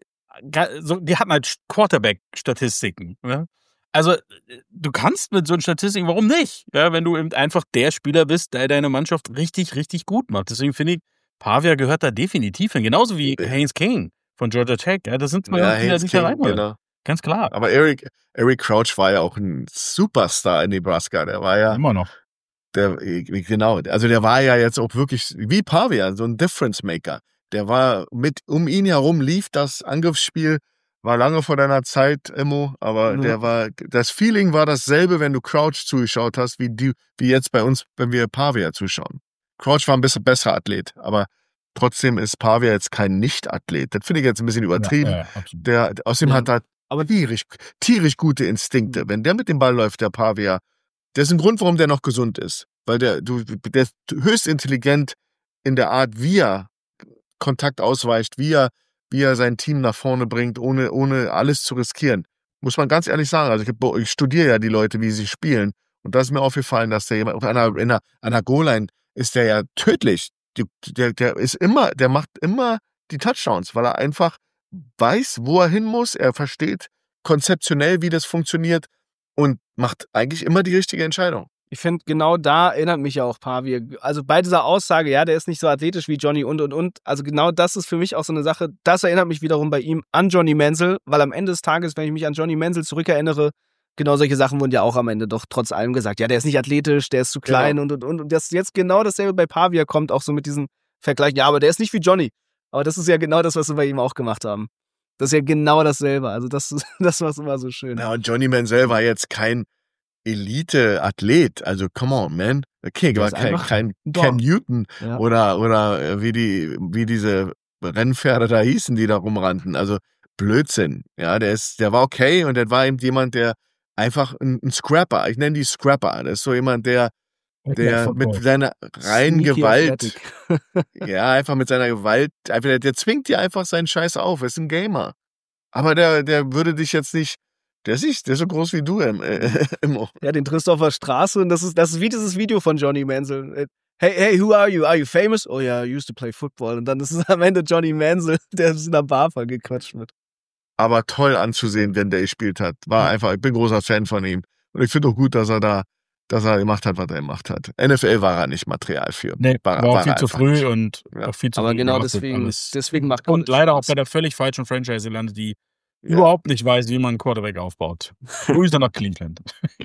die hatten halt Quarterback-Statistiken. Ja? Also, du kannst mit so einer Statistik, warum nicht? Ja, wenn du eben einfach der Spieler bist, der deine Mannschaft richtig, richtig gut macht. Deswegen finde ich, Pavia gehört da definitiv hin. Genauso wie Haynes King von Georgia Tech. Ja, das sind zwei Ja, Spieler, Haynes die da King, reinholen. genau. Ganz klar. Aber Eric, Eric Crouch war ja auch ein Superstar in Nebraska. Der war ja. Immer noch. Der, genau. Also der war ja jetzt auch wirklich wie Pavia, so ein Difference Maker. Der war mit, um ihn herum lief das Angriffsspiel, war lange vor deiner Zeit, Immo, aber Ja. der war, das Feeling war dasselbe, wenn du Crouch zugeschaut hast, wie die, wie jetzt bei uns, wenn wir Pavia zuschauen. Crouch war ein bisschen besserer Athlet, aber trotzdem ist Pavia jetzt kein Nicht-Athlet. Das finde ich jetzt ein bisschen übertrieben. Ja, ja, absolut. Der, außerdem Ja. hat er Aber- tierisch, tierisch gute Instinkte. Wenn der mit dem Ball läuft, der Pavia, das ist ein Grund, warum der noch gesund ist. Weil der, du, der ist höchst intelligent in der Art, wie er Kontakt ausweicht, wie er, wie er sein Team nach vorne bringt, ohne, ohne alles zu riskieren. Muss man ganz ehrlich sagen. Also ich, ich studiere ja die Leute, wie sie spielen. Und da ist mir aufgefallen, dass der jemand, auf einer, in einer, einer Goal-Line ist der ja tödlich. Die, der, der ist immer, der macht immer die Touchdowns, weil er einfach weiß, wo er hin muss. Er versteht konzeptionell, wie das funktioniert und macht eigentlich immer die richtige Entscheidung. Ich finde, genau da erinnert mich ja auch Pavia. Also bei dieser Aussage, ja, der ist nicht so athletisch wie Johnny und, und, und. Also genau das ist für mich auch so eine Sache. Das erinnert mich wiederum bei ihm an Johnny Manziel, weil am Ende des Tages, wenn ich mich an Johnny Manziel zurückerinnere, genau solche Sachen wurden ja auch am Ende doch trotz allem gesagt. Ja, der ist nicht athletisch, der ist zu klein Genau. und, und, und. Und das jetzt genau dasselbe bei Pavia kommt, auch so mit diesem Vergleich. Ja, aber der ist nicht wie Johnny. Aber das ist ja genau das, was wir bei ihm auch gemacht haben. Das ist ja genau dasselbe. Also das, das war immer so schön. Ja, und Johnny Manziel war jetzt kein Elite-Athlet. Also, come on, man. Okay, Der war ist kein, einfach kein ein Cam Dog. Newton Ja. oder, oder äh, wie die, wie diese Rennpferde da hießen, die da rumrannten. Also, Blödsinn. Ja, der ist, der war okay und der war eben jemand, der einfach ein, ein Scrapper. Ich nenne die Scrapper. Das ist so jemand, der, der mit seiner reinen Sneaky Gewalt, athletic. ja, einfach mit seiner Gewalt, einfach, der, der zwingt dir einfach seinen Scheiß auf. Er ist ein Gamer. Aber der, der würde dich jetzt nicht, der ist nicht, der ist so groß wie du im, äh, im Ja, den triffst du auf der Straße und das ist, das ist wie dieses Video von Johnny Manziel. Hey, hey, who are you? Are you famous? Oh ja, I used to play football. Und dann ist es am Ende Johnny Manziel, der in der Bar gequatscht wird. aber toll anzusehen, wenn der gespielt hat. War einfach, ich bin großer Fan von ihm. Und ich finde auch gut, dass er da, dass er gemacht hat, was er gemacht hat. N F L war er nicht Material für. Nee, war, war auch viel er zu einfach früh nicht. und Ja. auch viel zu Aber früh genau geachtet deswegen, alles. deswegen macht Und College leider auch Spaß. bei der völlig falschen Franchise landet, die Ja. überhaupt nicht weiß, wie man einen Quarterback aufbaut. Grüße nach Cleveland.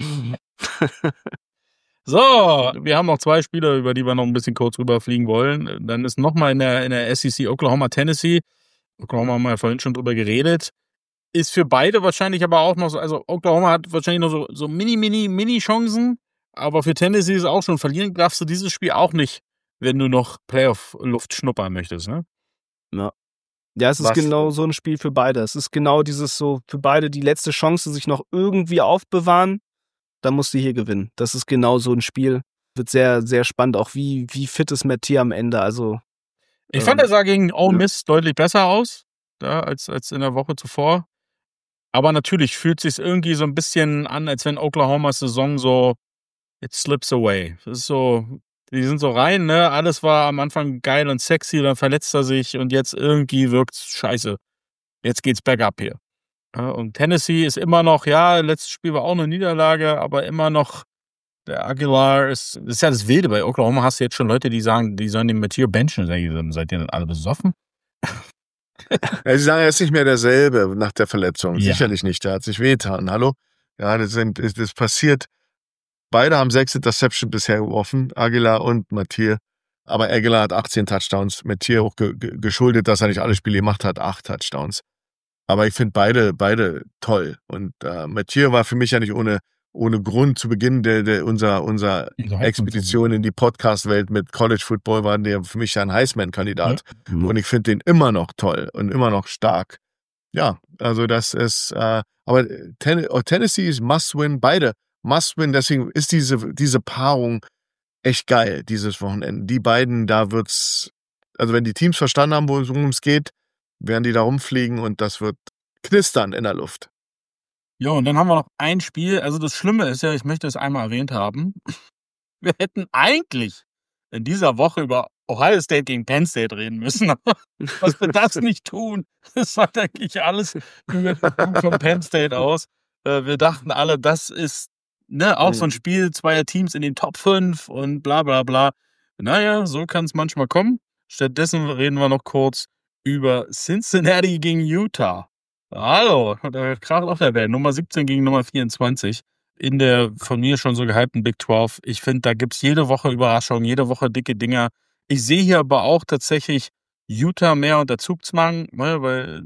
So, wir haben noch zwei Spieler, über die wir noch ein bisschen kurz rüberfliegen wollen. Dann ist nochmal in der, in der S E C Oklahoma, Tennessee. Oklahoma haben wir ja vorhin schon drüber geredet. Ist für beide wahrscheinlich aber auch noch so, also Oklahoma hat wahrscheinlich noch so, so mini, mini, mini Chancen, aber für Tennessee ist es auch schon, verlieren darfst du dieses Spiel auch nicht, wenn du noch Playoff-Luft schnuppern möchtest, ne? Ja. Ja, es ist Was- genau so ein Spiel für beide. Es ist genau dieses so, für beide die letzte Chance, sich noch irgendwie aufbewahren. Da musst du hier gewinnen. Das ist genau so ein Spiel. Wird sehr, sehr spannend. Auch wie, wie fit ist Mathieu am Ende. Also, Ich Ähm, fand, er sah gegen Ole ja. Miss deutlich besser aus, da, als, als in der Woche zuvor. Aber natürlich fühlt sich irgendwie so ein bisschen an, als wenn Oklahomas Saison so, it slips away. Das ist so, die sind so rein, ne? Alles war am Anfang geil und sexy, dann verletzt er sich und jetzt irgendwie wirkt's scheiße. Jetzt geht's bergab hier. Ja, und Tennessee ist immer noch, ja, letztes Spiel war auch eine Niederlage, aber immer noch, der Aguilar ist, das ist ja das Wilde. Bei Oklahoma hast du jetzt schon Leute, die sagen, die sollen den Mathieu benchen. Sag ich, seid ihr denn alle besoffen? Ja, sie sagen, er ist nicht mehr derselbe nach der Verletzung. Ja. Sicherlich nicht. Der hat sich wehgetan. Hallo? Ja, das, sind, das, das passiert. Beide haben sechs Interceptions bisher geworfen, Aguilar und Mathieu. Aber Aguilar hat achtzehn Touchdowns. Mathieu auch ge ge geschuldet, dass er nicht alle Spiele gemacht hat, acht Touchdowns. Aber ich finde beide, beide toll. Und äh, Mathieu war für mich ja nicht ohne, ohne Grund zu Beginn der, der unser, unser Unser Expedition in die Podcast-Welt mit College Football war der für mich ja ein Heisman-Kandidat. Mhm. Und ich finde den immer noch toll und immer noch stark. Ja, also das ist, äh, aber Ten oh, Tennessee ist Must-Win, beide Must-Win, deswegen ist diese, diese Paarung echt geil, dieses Wochenende. Die beiden, da wird's, also wenn die Teams verstanden haben, worum es geht, werden die da rumfliegen und das wird knistern in der Luft. Ja, und dann haben wir noch ein Spiel. Also das Schlimme ist ja, ich möchte es einmal erwähnt haben. Wir hätten eigentlich in dieser Woche über Ohio State gegen Penn State reden müssen. Aber was wir das nicht tun, das sagt eigentlich alles von Penn State aus. Wir dachten alle, das ist ne, auch so ein Spiel zweier Teams in den Top fünf und bla bla bla. Naja, so kann es manchmal kommen. Stattdessen reden wir noch kurz über Cincinnati gegen Utah. Hallo, da kracht auf der Welt. Nummer siebzehn gegen Nummer vierundzwanzig. In der von mir schon so gehypten Big zwölf. Ich finde, da gibt's jede Woche Überraschungen, jede Woche dicke Dinger. Ich sehe hier aber auch tatsächlich Utah mehr unter Zugzwang, ne, weil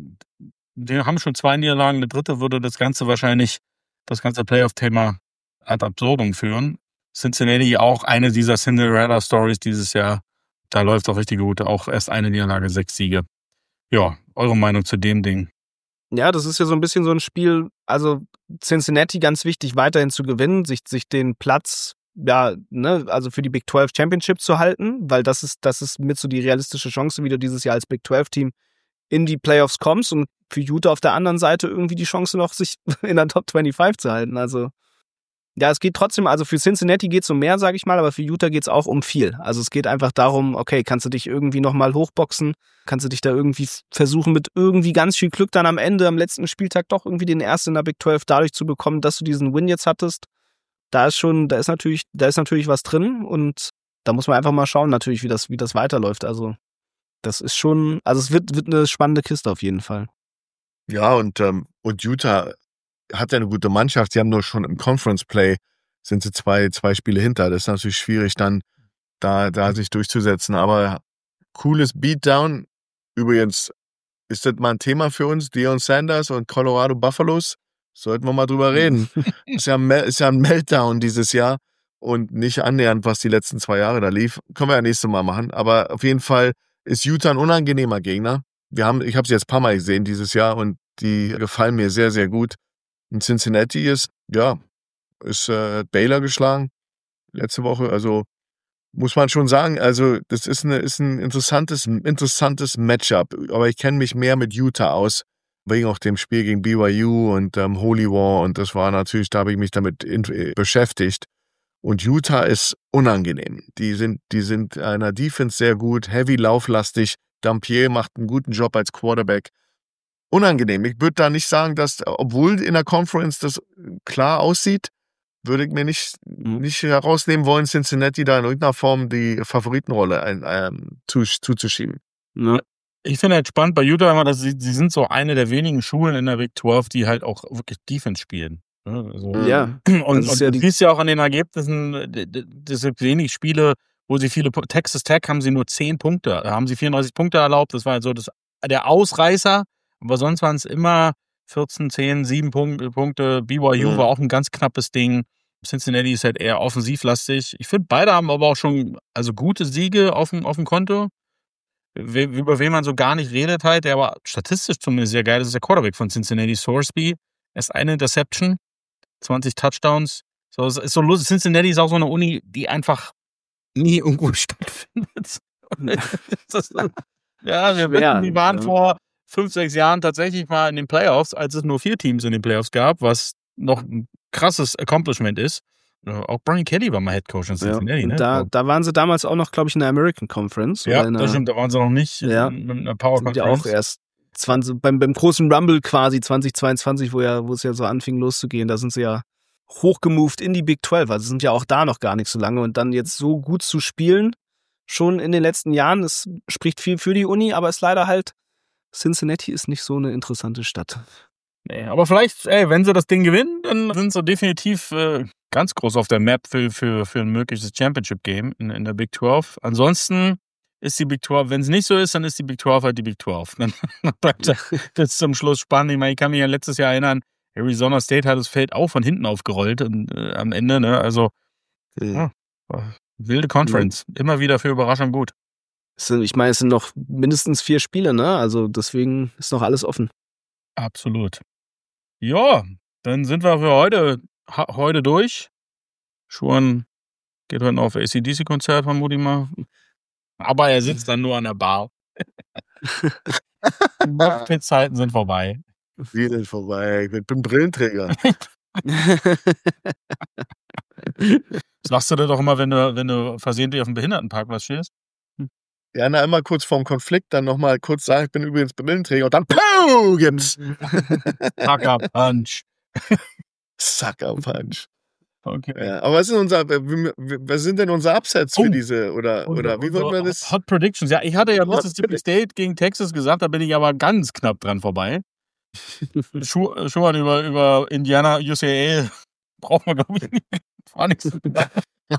die haben schon zwei Niederlagen. Eine dritte würde das Ganze wahrscheinlich, das ganze Playoff-Thema ad absurdum führen. Cincinnati auch eine dieser Cinderella-Stories dieses Jahr. Da läuft auch richtig gut. Auch erst eine Niederlage, sechs Siege. Ja, eure Meinung zu dem Ding? Ja, das ist ja so ein bisschen so ein Spiel, also Cincinnati ganz wichtig, weiterhin zu gewinnen, sich, sich den Platz, ja, ne, also für die Big zwölf Championship zu halten, weil das ist, das ist mit so die realistische Chance, wie du dieses Jahr als Big zwölf Team in die Playoffs kommst, und für Utah auf der anderen Seite irgendwie die Chance noch, sich in der Top fünfundzwanzig zu halten. Also ja, es geht trotzdem, also für Cincinnati geht es um mehr, sage ich mal, aber für Utah geht es auch um viel. Also es geht einfach darum, okay, kannst du dich irgendwie nochmal hochboxen? Kannst du dich da irgendwie versuchen, mit irgendwie ganz viel Glück dann am Ende, am letzten Spieltag doch irgendwie den ersten in der Big zwölf dadurch zu bekommen, dass du diesen Win jetzt hattest? Da ist schon, da ist natürlich, da ist natürlich was drin, und da muss man einfach mal schauen, natürlich, wie das, wie das weiterläuft. Also das ist schon, also es wird, wird eine spannende Kiste auf jeden Fall. Ja, und, ähm, und Utah hat ja eine gute Mannschaft. Sie haben nur schon im Conference Play sind sie zwei, zwei Spiele hinter. Das ist natürlich schwierig, dann da, da sich durchzusetzen. Aber cooles Beatdown. Übrigens ist das mal ein Thema für uns, Deion Sanders und Colorado Buffaloes. Sollten wir mal drüber reden. ist, ja ein, ist ja ein Meltdown dieses Jahr und nicht annähernd, was die letzten zwei Jahre da lief. Können wir ja nächstes Mal machen. Aber auf jeden Fall ist Utah ein unangenehmer Gegner. Wir haben, ich habe sie jetzt ein paar Mal gesehen dieses Jahr, und die gefallen mir sehr, sehr gut. Und Cincinnati ist, ja, ist äh, Baylor geschlagen letzte Woche. Also muss man schon sagen, also das ist, eine, ist ein interessantes, interessantes Matchup. Aber ich kenne mich mehr mit Utah aus, wegen auch dem Spiel gegen B Y U und ähm, Holy War. Und das war natürlich, da habe ich mich damit in, äh, beschäftigt. Und Utah ist unangenehm. Die sind, die sind einer Defense sehr gut, heavy lauflastig. Dampier macht einen guten Job als Quarterback. Unangenehm. Ich würde da nicht sagen, dass, obwohl in der Conference das klar aussieht, würde ich mir nicht, nicht herausnehmen wollen, Cincinnati da in irgendeiner Form die Favoritenrolle ein, ähm, zu, zuzuschieben. Ja. Ich finde halt spannend bei Utah immer, dass sie, sie sind so eine der wenigen Schulen in der Big zwölf, die halt auch wirklich Defense spielen. Also, ja. Und, und ja du siehst ja auch an den Ergebnissen, das sind wenig Spiele, wo sie viele, Texas Tech haben sie nur zehn Punkte, da haben sie vierunddreißig Punkte erlaubt, das war halt so das, der Ausreißer. Aber sonst waren es immer vierzehn, zehn, sieben Punkte. B Y U mhm. war auch ein ganz knappes Ding. Cincinnati ist halt eher offensivlastig. Ich finde, beide haben aber auch schon also gute Siege auf dem, auf dem Konto. Über wen man so gar nicht redet halt, der aber statistisch zumindest sehr geil ist, ist der Quarterback von Cincinnati, Sorsby. Erst eine Interception, zwanzig Touchdowns. So, es ist so lustig. Cincinnati ist auch so eine Uni, die einfach nie irgendwo stattfindet. das, ja, wir wissen, die waren ja. vor fünf, sechs Jahren tatsächlich mal in den Playoffs, als es nur vier Teams in den Playoffs gab, was noch ein krasses Accomplishment ist. Auch Brian Kelly war mal Headcoach in Cincinnati. Ja, ne? da, da waren sie damals auch noch, glaube ich, in der American Conference. Ja, oder das stimmt, da waren sie noch nicht ja, in einer Power Conference. Ja, auch erst zwanzig, beim, beim großen Rumble quasi zwanzig zweiundzwanzig, wo, ja, wo es ja so anfing loszugehen, da sind sie ja hochgemoved in die Big zwölf. Also sind ja auch da noch gar nicht so lange. Und dann jetzt so gut zu spielen, schon in den letzten Jahren, das spricht viel für die Uni, aber ist leider halt, Cincinnati ist nicht so eine interessante Stadt. Nee, aber vielleicht, ey, wenn sie das Ding gewinnen, dann sind sie definitiv äh, ganz groß auf der Map für, für, für ein mögliches Championship-Game in, in der Big zwölf. Ansonsten ist die Big zwölf, wenn es nicht so ist, dann ist die Big zwölf halt die Big zwölf. Dann bleibt das zum Schluss spannend. Ich meine, ich kann mich ja letztes Jahr erinnern, Arizona State hat das Feld auch von hinten aufgerollt und, äh, am Ende, ne? Also, ja, wilde Conference. Ja. Immer wieder für Überraschung gut. Ich meine, es sind noch mindestens vier Spiele, ne? Also deswegen ist noch alles offen. Absolut. Ja, dann sind wir für heute, ha, heute durch. Schuhan geht heute noch auf A C D C-Konzert, vermute ich mal. Aber er sitzt dann nur an der Bar. Die Muffpit-Zeiten sind vorbei. Wie denn vorbei? Ich bin Brillenträger. Das machst du da doch immer, wenn du, wenn du versehentlich auf dem Behindertenparkplatz stehst. Ja, na, immer kurz vorm Konflikt, dann nochmal kurz sagen, ich bin übrigens Brillenträger und dann Pow, gibt's. Sucker Punch. Sucker Punch. Okay. Ja, aber was sind unser, was sind denn unsere Upsets Oh. für diese, oder, Und- oder wie und wollten so wir das? Hot Predictions. Ja, ich hatte ja Hot Mississippi State gegen Texas gesagt, da bin ich aber ganz knapp dran vorbei. Schuh, Schuhan über, über Indiana, U C A braucht man, glaube ich, nicht. War nichts. das,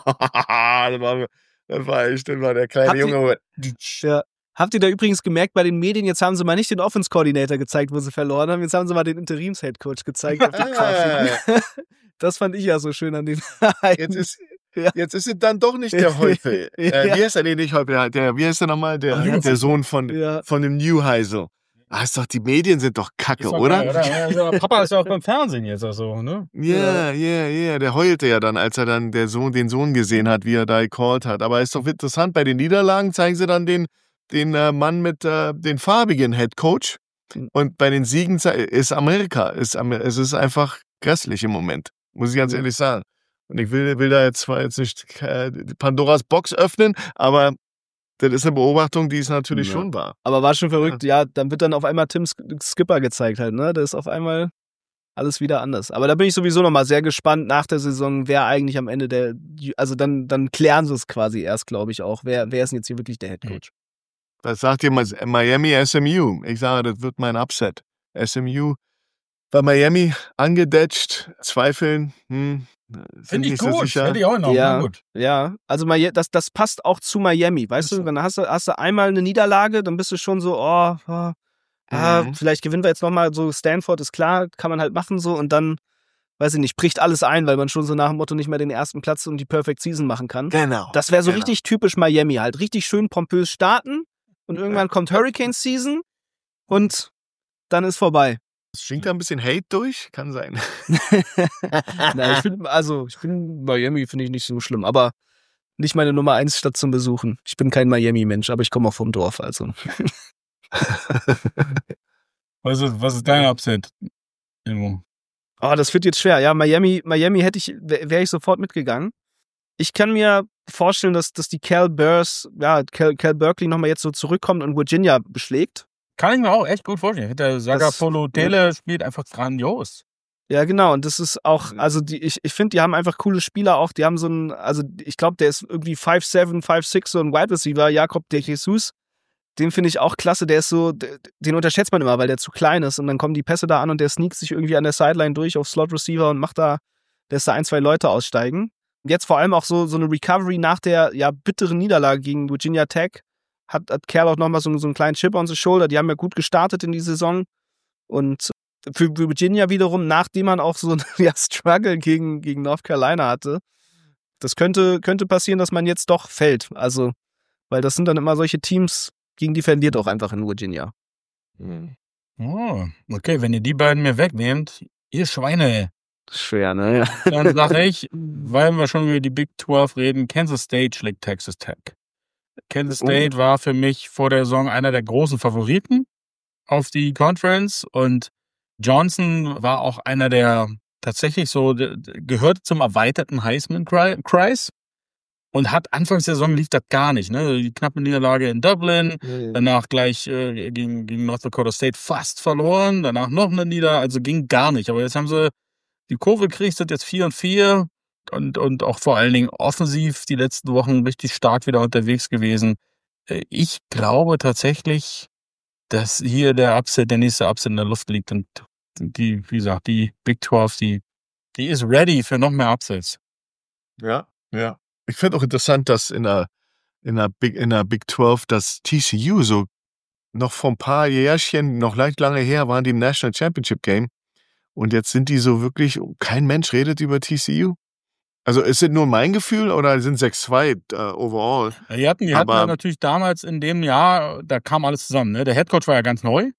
war, das war echt, das war der kleine Habt ihr- Junge. Ja. Habt ihr da übrigens gemerkt bei den Medien, jetzt haben sie mal nicht den Offense-Coordinator gezeigt, wo sie verloren haben, jetzt haben sie mal den Interims-Headcoach gezeigt auf die Grafik. Das fand ich ja so schön an den Jetzt ist, Ja. jetzt ist es dann doch nicht der Häufel. Ja. äh, wie heißt er? Nee, nicht Häufel, der, der, wie heißt er nochmal? Der, Ach, der Sohn von, Ja. von dem Newheisel. Ah, ist doch, die Medien sind doch kacke, Ist doch oder? geil, oder? Ja, Papa ist ja auch beim Fernsehen jetzt auch so, ne? Ja, ja, ja, der heulte ja dann, als er dann der Sohn, den Sohn gesehen hat, wie er da gecallt hat. Aber ist doch interessant, bei den Niederlagen zeigen sie dann den, den äh, Mann mit äh, den farbigen Headcoach. Und bei den Siegen zei- ist Amerika. Ist, Amer es ist einfach grässlich im Moment, muss ich ganz ehrlich sagen. Und ich will, will da jetzt zwar jetzt nicht äh, Pandoras Box öffnen, aber das ist eine Beobachtung, die es natürlich Ja. schon war. Aber war schon verrückt, ja, dann wird dann auf einmal Tim Sk- Skipper gezeigt halt, ne? Das ist auf einmal alles wieder anders. Aber da bin ich sowieso nochmal sehr gespannt nach der Saison, wer eigentlich am Ende der, also dann, dann klären sie es quasi erst, glaube ich auch. Wer, wer ist denn jetzt hier wirklich der Headcoach? Was sagt ihr mal? Miami S M U? Ich sage, das wird mein Upset. S M U bei Miami angedetscht, zweifeln, hm, sind Finde ich nicht so gut. sicher. Hätte ich auch noch. Ja. Na gut. Ja, also Mi- das, das passt auch zu Miami, weißt du? Dann hast du, hast du einmal eine Niederlage, dann bist du schon so, oh, oh ah, Mhm. vielleicht gewinnen wir jetzt nochmal so, Stanford ist klar, kann man halt machen so und dann, weiß ich nicht, bricht alles ein, weil man schon so nach dem Motto nicht mehr den ersten Platz und die Perfect Season machen kann. Genau. Das wäre so genau. richtig typisch Miami halt. Richtig schön pompös starten und irgendwann kommt Hurricane Season und dann ist vorbei. Schwingt da ein bisschen Hate durch? Kann sein. Na, ich find, also, ich bin Miami, finde ich nicht so schlimm, aber nicht meine Nummer eins Stadt zum Besuchen. Ich bin kein Miami-Mensch, aber ich komme auch vom Dorf, also. Was ist, was ist dein Upset? Irgendwo. Oh, das wird jetzt schwer. Ja, Miami, Miami hätte ich, wäre ich sofort mitgegangen. Ich kann mir vorstellen, dass, dass die Cal Bears, ja, Cal, Cal Berkeley nochmal jetzt so zurückkommt und Virginia beschlägt. Kann ich mir auch echt gut vorstellen. Der Sagapolo Tele spielt einfach grandios. Ja, genau. Und das ist auch, also die, ich, ich finde, die haben einfach coole Spieler auch. Die haben so einen, also ich glaube, der ist irgendwie fünf sieben, fünf sechs, so ein Wide Receiver, Jakob de Jesus. Den finde ich auch klasse. Der ist so, den unterschätzt man immer, weil der zu klein ist. Und dann kommen die Pässe da an und der sneakt sich irgendwie an der Sideline durch auf Slot Receiver und macht da, lässt da ein, zwei Leute aussteigen. Jetzt vor allem auch so, so eine Recovery nach der, ja, bitteren Niederlage gegen Virginia Tech. Hat, hat Kerl auch nochmal so, so einen kleinen Chip on the shoulder. Die haben ja gut gestartet in die Saison. Und für Virginia wiederum, nachdem man auch so ein ja, Struggle gegen, gegen North Carolina hatte, das könnte, könnte passieren, dass man jetzt doch fällt. Also, weil das sind dann immer solche Teams, gegen die verliert auch einfach in Virginia. Mhm. Oh, okay, wenn ihr die beiden mir wegnehmt, ihr Schweine, Schwer, ne? Ja. dann sage ich, weil wir schon über die Big zwölf reden, Kansas State schlägt Texas Tech. Kansas State war für mich vor der Saison einer der großen Favoriten auf die Conference und Johnson war auch einer der tatsächlich so, gehört zum erweiterten Heisman-Kreis und hat anfangs der Saison lief das gar nicht. Ne? Die knappe Niederlage in Dublin, danach gleich äh, gegen, gegen North Dakota State fast verloren, danach noch eine Niederlage, also ging gar nicht. Aber jetzt haben sie die Kurve gekriegt, sind jetzt vier und vier und, und auch vor allen Dingen offensiv die letzten Wochen richtig stark wieder unterwegs gewesen. Ich glaube tatsächlich, dass hier der Upset, der nächste Upset in der Luft liegt und die, wie gesagt, die Big zwölf, die, die ist ready für noch mehr Upsets. Ja, ja. Ich finde auch interessant, dass in der, in der Big, in der Big zwölf das T C U so noch vor ein paar Jährchen, noch leicht lange her, waren die im National Championship Game. Und jetzt sind die so wirklich, kein Mensch redet über T C U. Also ist es nur mein Gefühl oder sind sechs zwei äh, overall? Die hatten, die hatten ja natürlich damals in dem Jahr, da kam alles zusammen. Ne? Der Headcoach war ja ganz neu.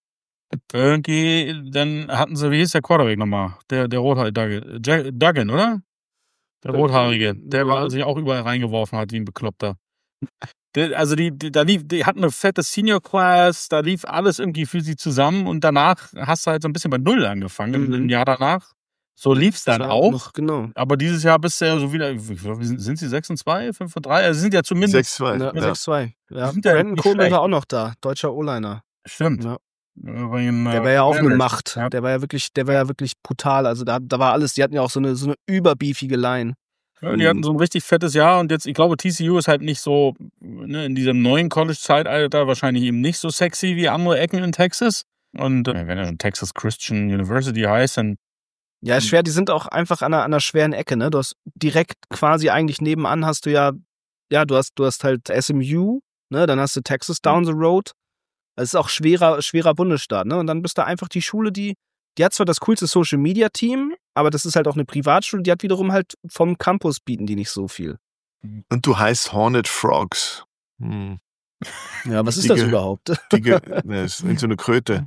Irgendwie, dann hatten sie, wie hieß der Quarterback nochmal? Der, der Rothaarige, Duggan, oder? Der Rothaarige, der war, sich auch überall reingeworfen hat wie ein Bekloppter. Also die, die, da lief, die hatten eine fette Senior Class, da lief alles irgendwie für sie zusammen und danach hast du halt so ein bisschen bei Null angefangen, Mhm. im Jahr danach. So lief's dann Das war auch. Noch, genau. Aber dieses Jahr bist du ja so wieder, sind sie sechs und zwei, fünf und drei? Also sie sind ja zumindest. sechs zwei. Ja, Ja. sechs zwei. Ja. Sind ja Brandon nicht Coleman schlecht. war auch noch da, deutscher O-Liner. Stimmt. Ja. Übrigens, Der war ja auch eine Mavericks. Macht. Ja. Der war ja wirklich, der war ja wirklich brutal. Also da, da war alles, die hatten ja auch so eine, so eine überbeefige Line. Ja, die hatten so ein richtig fettes Jahr und jetzt, ich glaube, T C U ist halt nicht so, ne, in diesem neuen College-Zeitalter wahrscheinlich eben nicht so sexy wie andere Ecken in Texas. Und äh, wenn er in Texas Christian University heißt, dann Ja, ist schwer, die sind auch einfach an einer, an einer schweren Ecke, ne? Du hast direkt quasi eigentlich nebenan hast du ja, ja, du hast, du hast halt S M U, ne? Dann hast du Texas down the road. Das ist auch schwerer, schwerer Bundesstaat, ne? Und dann bist du einfach die Schule, die, die hat zwar das coolste Social Media Team, aber das ist halt auch eine Privatschule, die hat wiederum halt vom Campus bieten die nicht so viel. Und du heißt Hornet Frogs. Hm. Ja, was ist Die das ge- überhaupt? Die ge- ne, das ist so eine Kröte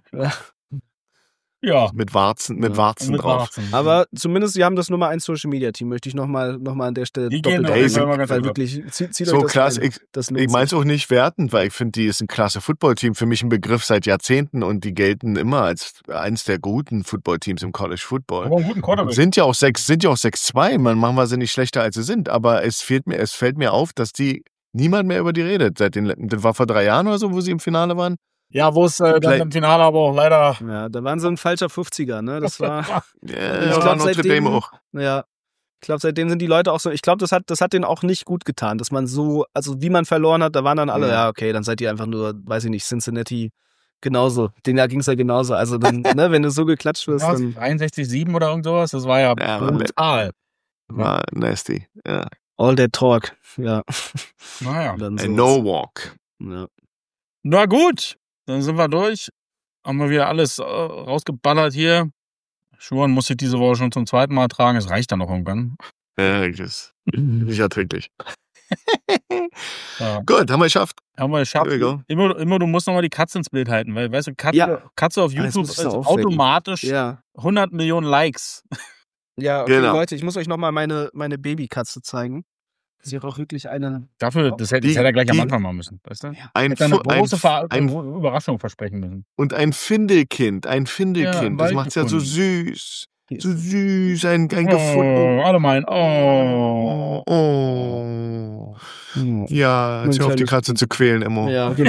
ja. mit Warzen, mit Ja, Warzen mit drauf. Warzen. Aber zumindest, sie haben das Nummer eins Social Media Team, möchte ich nochmal noch mal an der Stelle Die gehen doppelt auf jeden Fall erwähnen, mal ganz weil gut ab. wirklich, zieht, zieht So euch das klasse. rein. Ich, Das lohnt ich meine es sich. auch nicht wertend, weil ich finde, die ist ein klasse Footballteam. Für mich ein Begriff seit Jahrzehnten und die gelten immer als eines der guten Footballteams im College Football. Aber einen guten Quarterback. Sind ja auch sechs, sind ja auch sechs zwei. Man machen wir sie nicht schlechter, als sie sind. Aber es fehlt mir, es fällt mir auf, dass die niemand mehr über die redet. Seit den, das war vor drei Jahren oder so, wo sie im Finale waren. Ja, wo es äh, dann Vielleicht- im Finale aber auch leider. Ja, da waren sie ein falscher fünfziger, ne? Das war, Ja, Ich ja, glaub, Notre seitdem- Dame auch. ja. Ich glaube, seitdem sind die Leute auch so, ich glaube, das hat, das hat denen auch nicht gut getan, dass man so, also wie man verloren hat, da waren dann alle, Ja. ja, okay, dann seid ihr einfach nur, weiß ich nicht, Cincinnati genauso. Den Jahr ging es ja genauso. Also dann, ne, wenn du so geklatscht wirst, dann dreiundsechzig sieben oder irgend sowas, das war ja, Ja, war brutal. War nasty. Ja. all that talk. Ja. Naja. Dann A sowas. no walk. Ja. Na gut, dann sind wir durch. Haben wir wieder alles äh, rausgeballert hier. Schuhen muss ich diese Woche schon zum zweiten Mal tragen. Es reicht dann noch irgendwann. Ja, das ist nicht erträglich. Ja. Gut, haben wir geschafft. Haben wir geschafft. There we go. Immer, immer, du musst nochmal die Katze ins Bild halten, weil, weißt du, Katze, Ja. Katze auf Ah, jetzt YouTube muss ist ich's noch aufwecken. automatisch Ja. hundert Millionen Likes. Ja, okay, Genau. Leute, ich muss euch nochmal meine, meine Babykatze zeigen. Sie hat auch wirklich eine. Dafür, das hätte, das Die- hätte er gleich am die- Anfang machen müssen. Weißt du? Ein, Hätte eine Fu- ein, große Ver ein, Überraschung versprechen müssen. und ein Findelkind, ein Ja, im Findelkind. Das Wald macht's ja so gefunden. süß. So süß, ein, ein gefunden. Oh, alle meinen, oh. Oh, oh. Hm. Ja, Mein jetzt hör auf die kleines- Katze zu quälen, Immo. Ja, genau.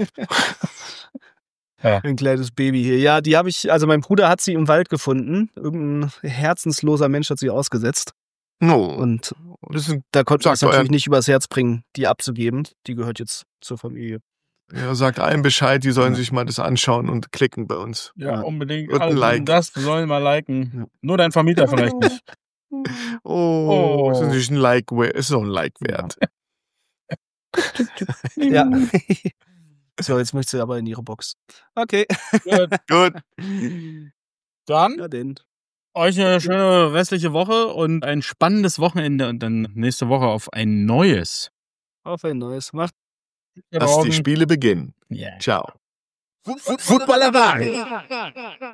Ja. Ein kleines Baby hier. Ja, die habe ich, also mein Bruder hat sie im Wald gefunden. Irgendein herzensloser Mensch hat sie ausgesetzt. No. Und Das ist ein, da konnte man es Sagt natürlich euren- nicht übers Herz bringen, die abzugeben. Die gehört jetzt zur Familie. ja, sagt allen Bescheid, die sollen Ja. sich mal das anschauen und klicken bei uns. Ja, Ja. unbedingt. Und ein Alle, Like. Das sollen mal liken. Ja. Nur dein Vermieter vielleicht nicht. Oh, Oh. ist natürlich ein Like, we- ist noch ein Like wert. Ja. So, jetzt möchte sie aber in ihre Box. Okay. Gut. Gut. Dann Ja, denn. euch eine schöne restliche Woche und ein spannendes Wochenende und dann nächste Woche auf ein neues. Auf ein neues. Macht. Lass die Spiele beginnen. Yeah. Ciao. Footballerei.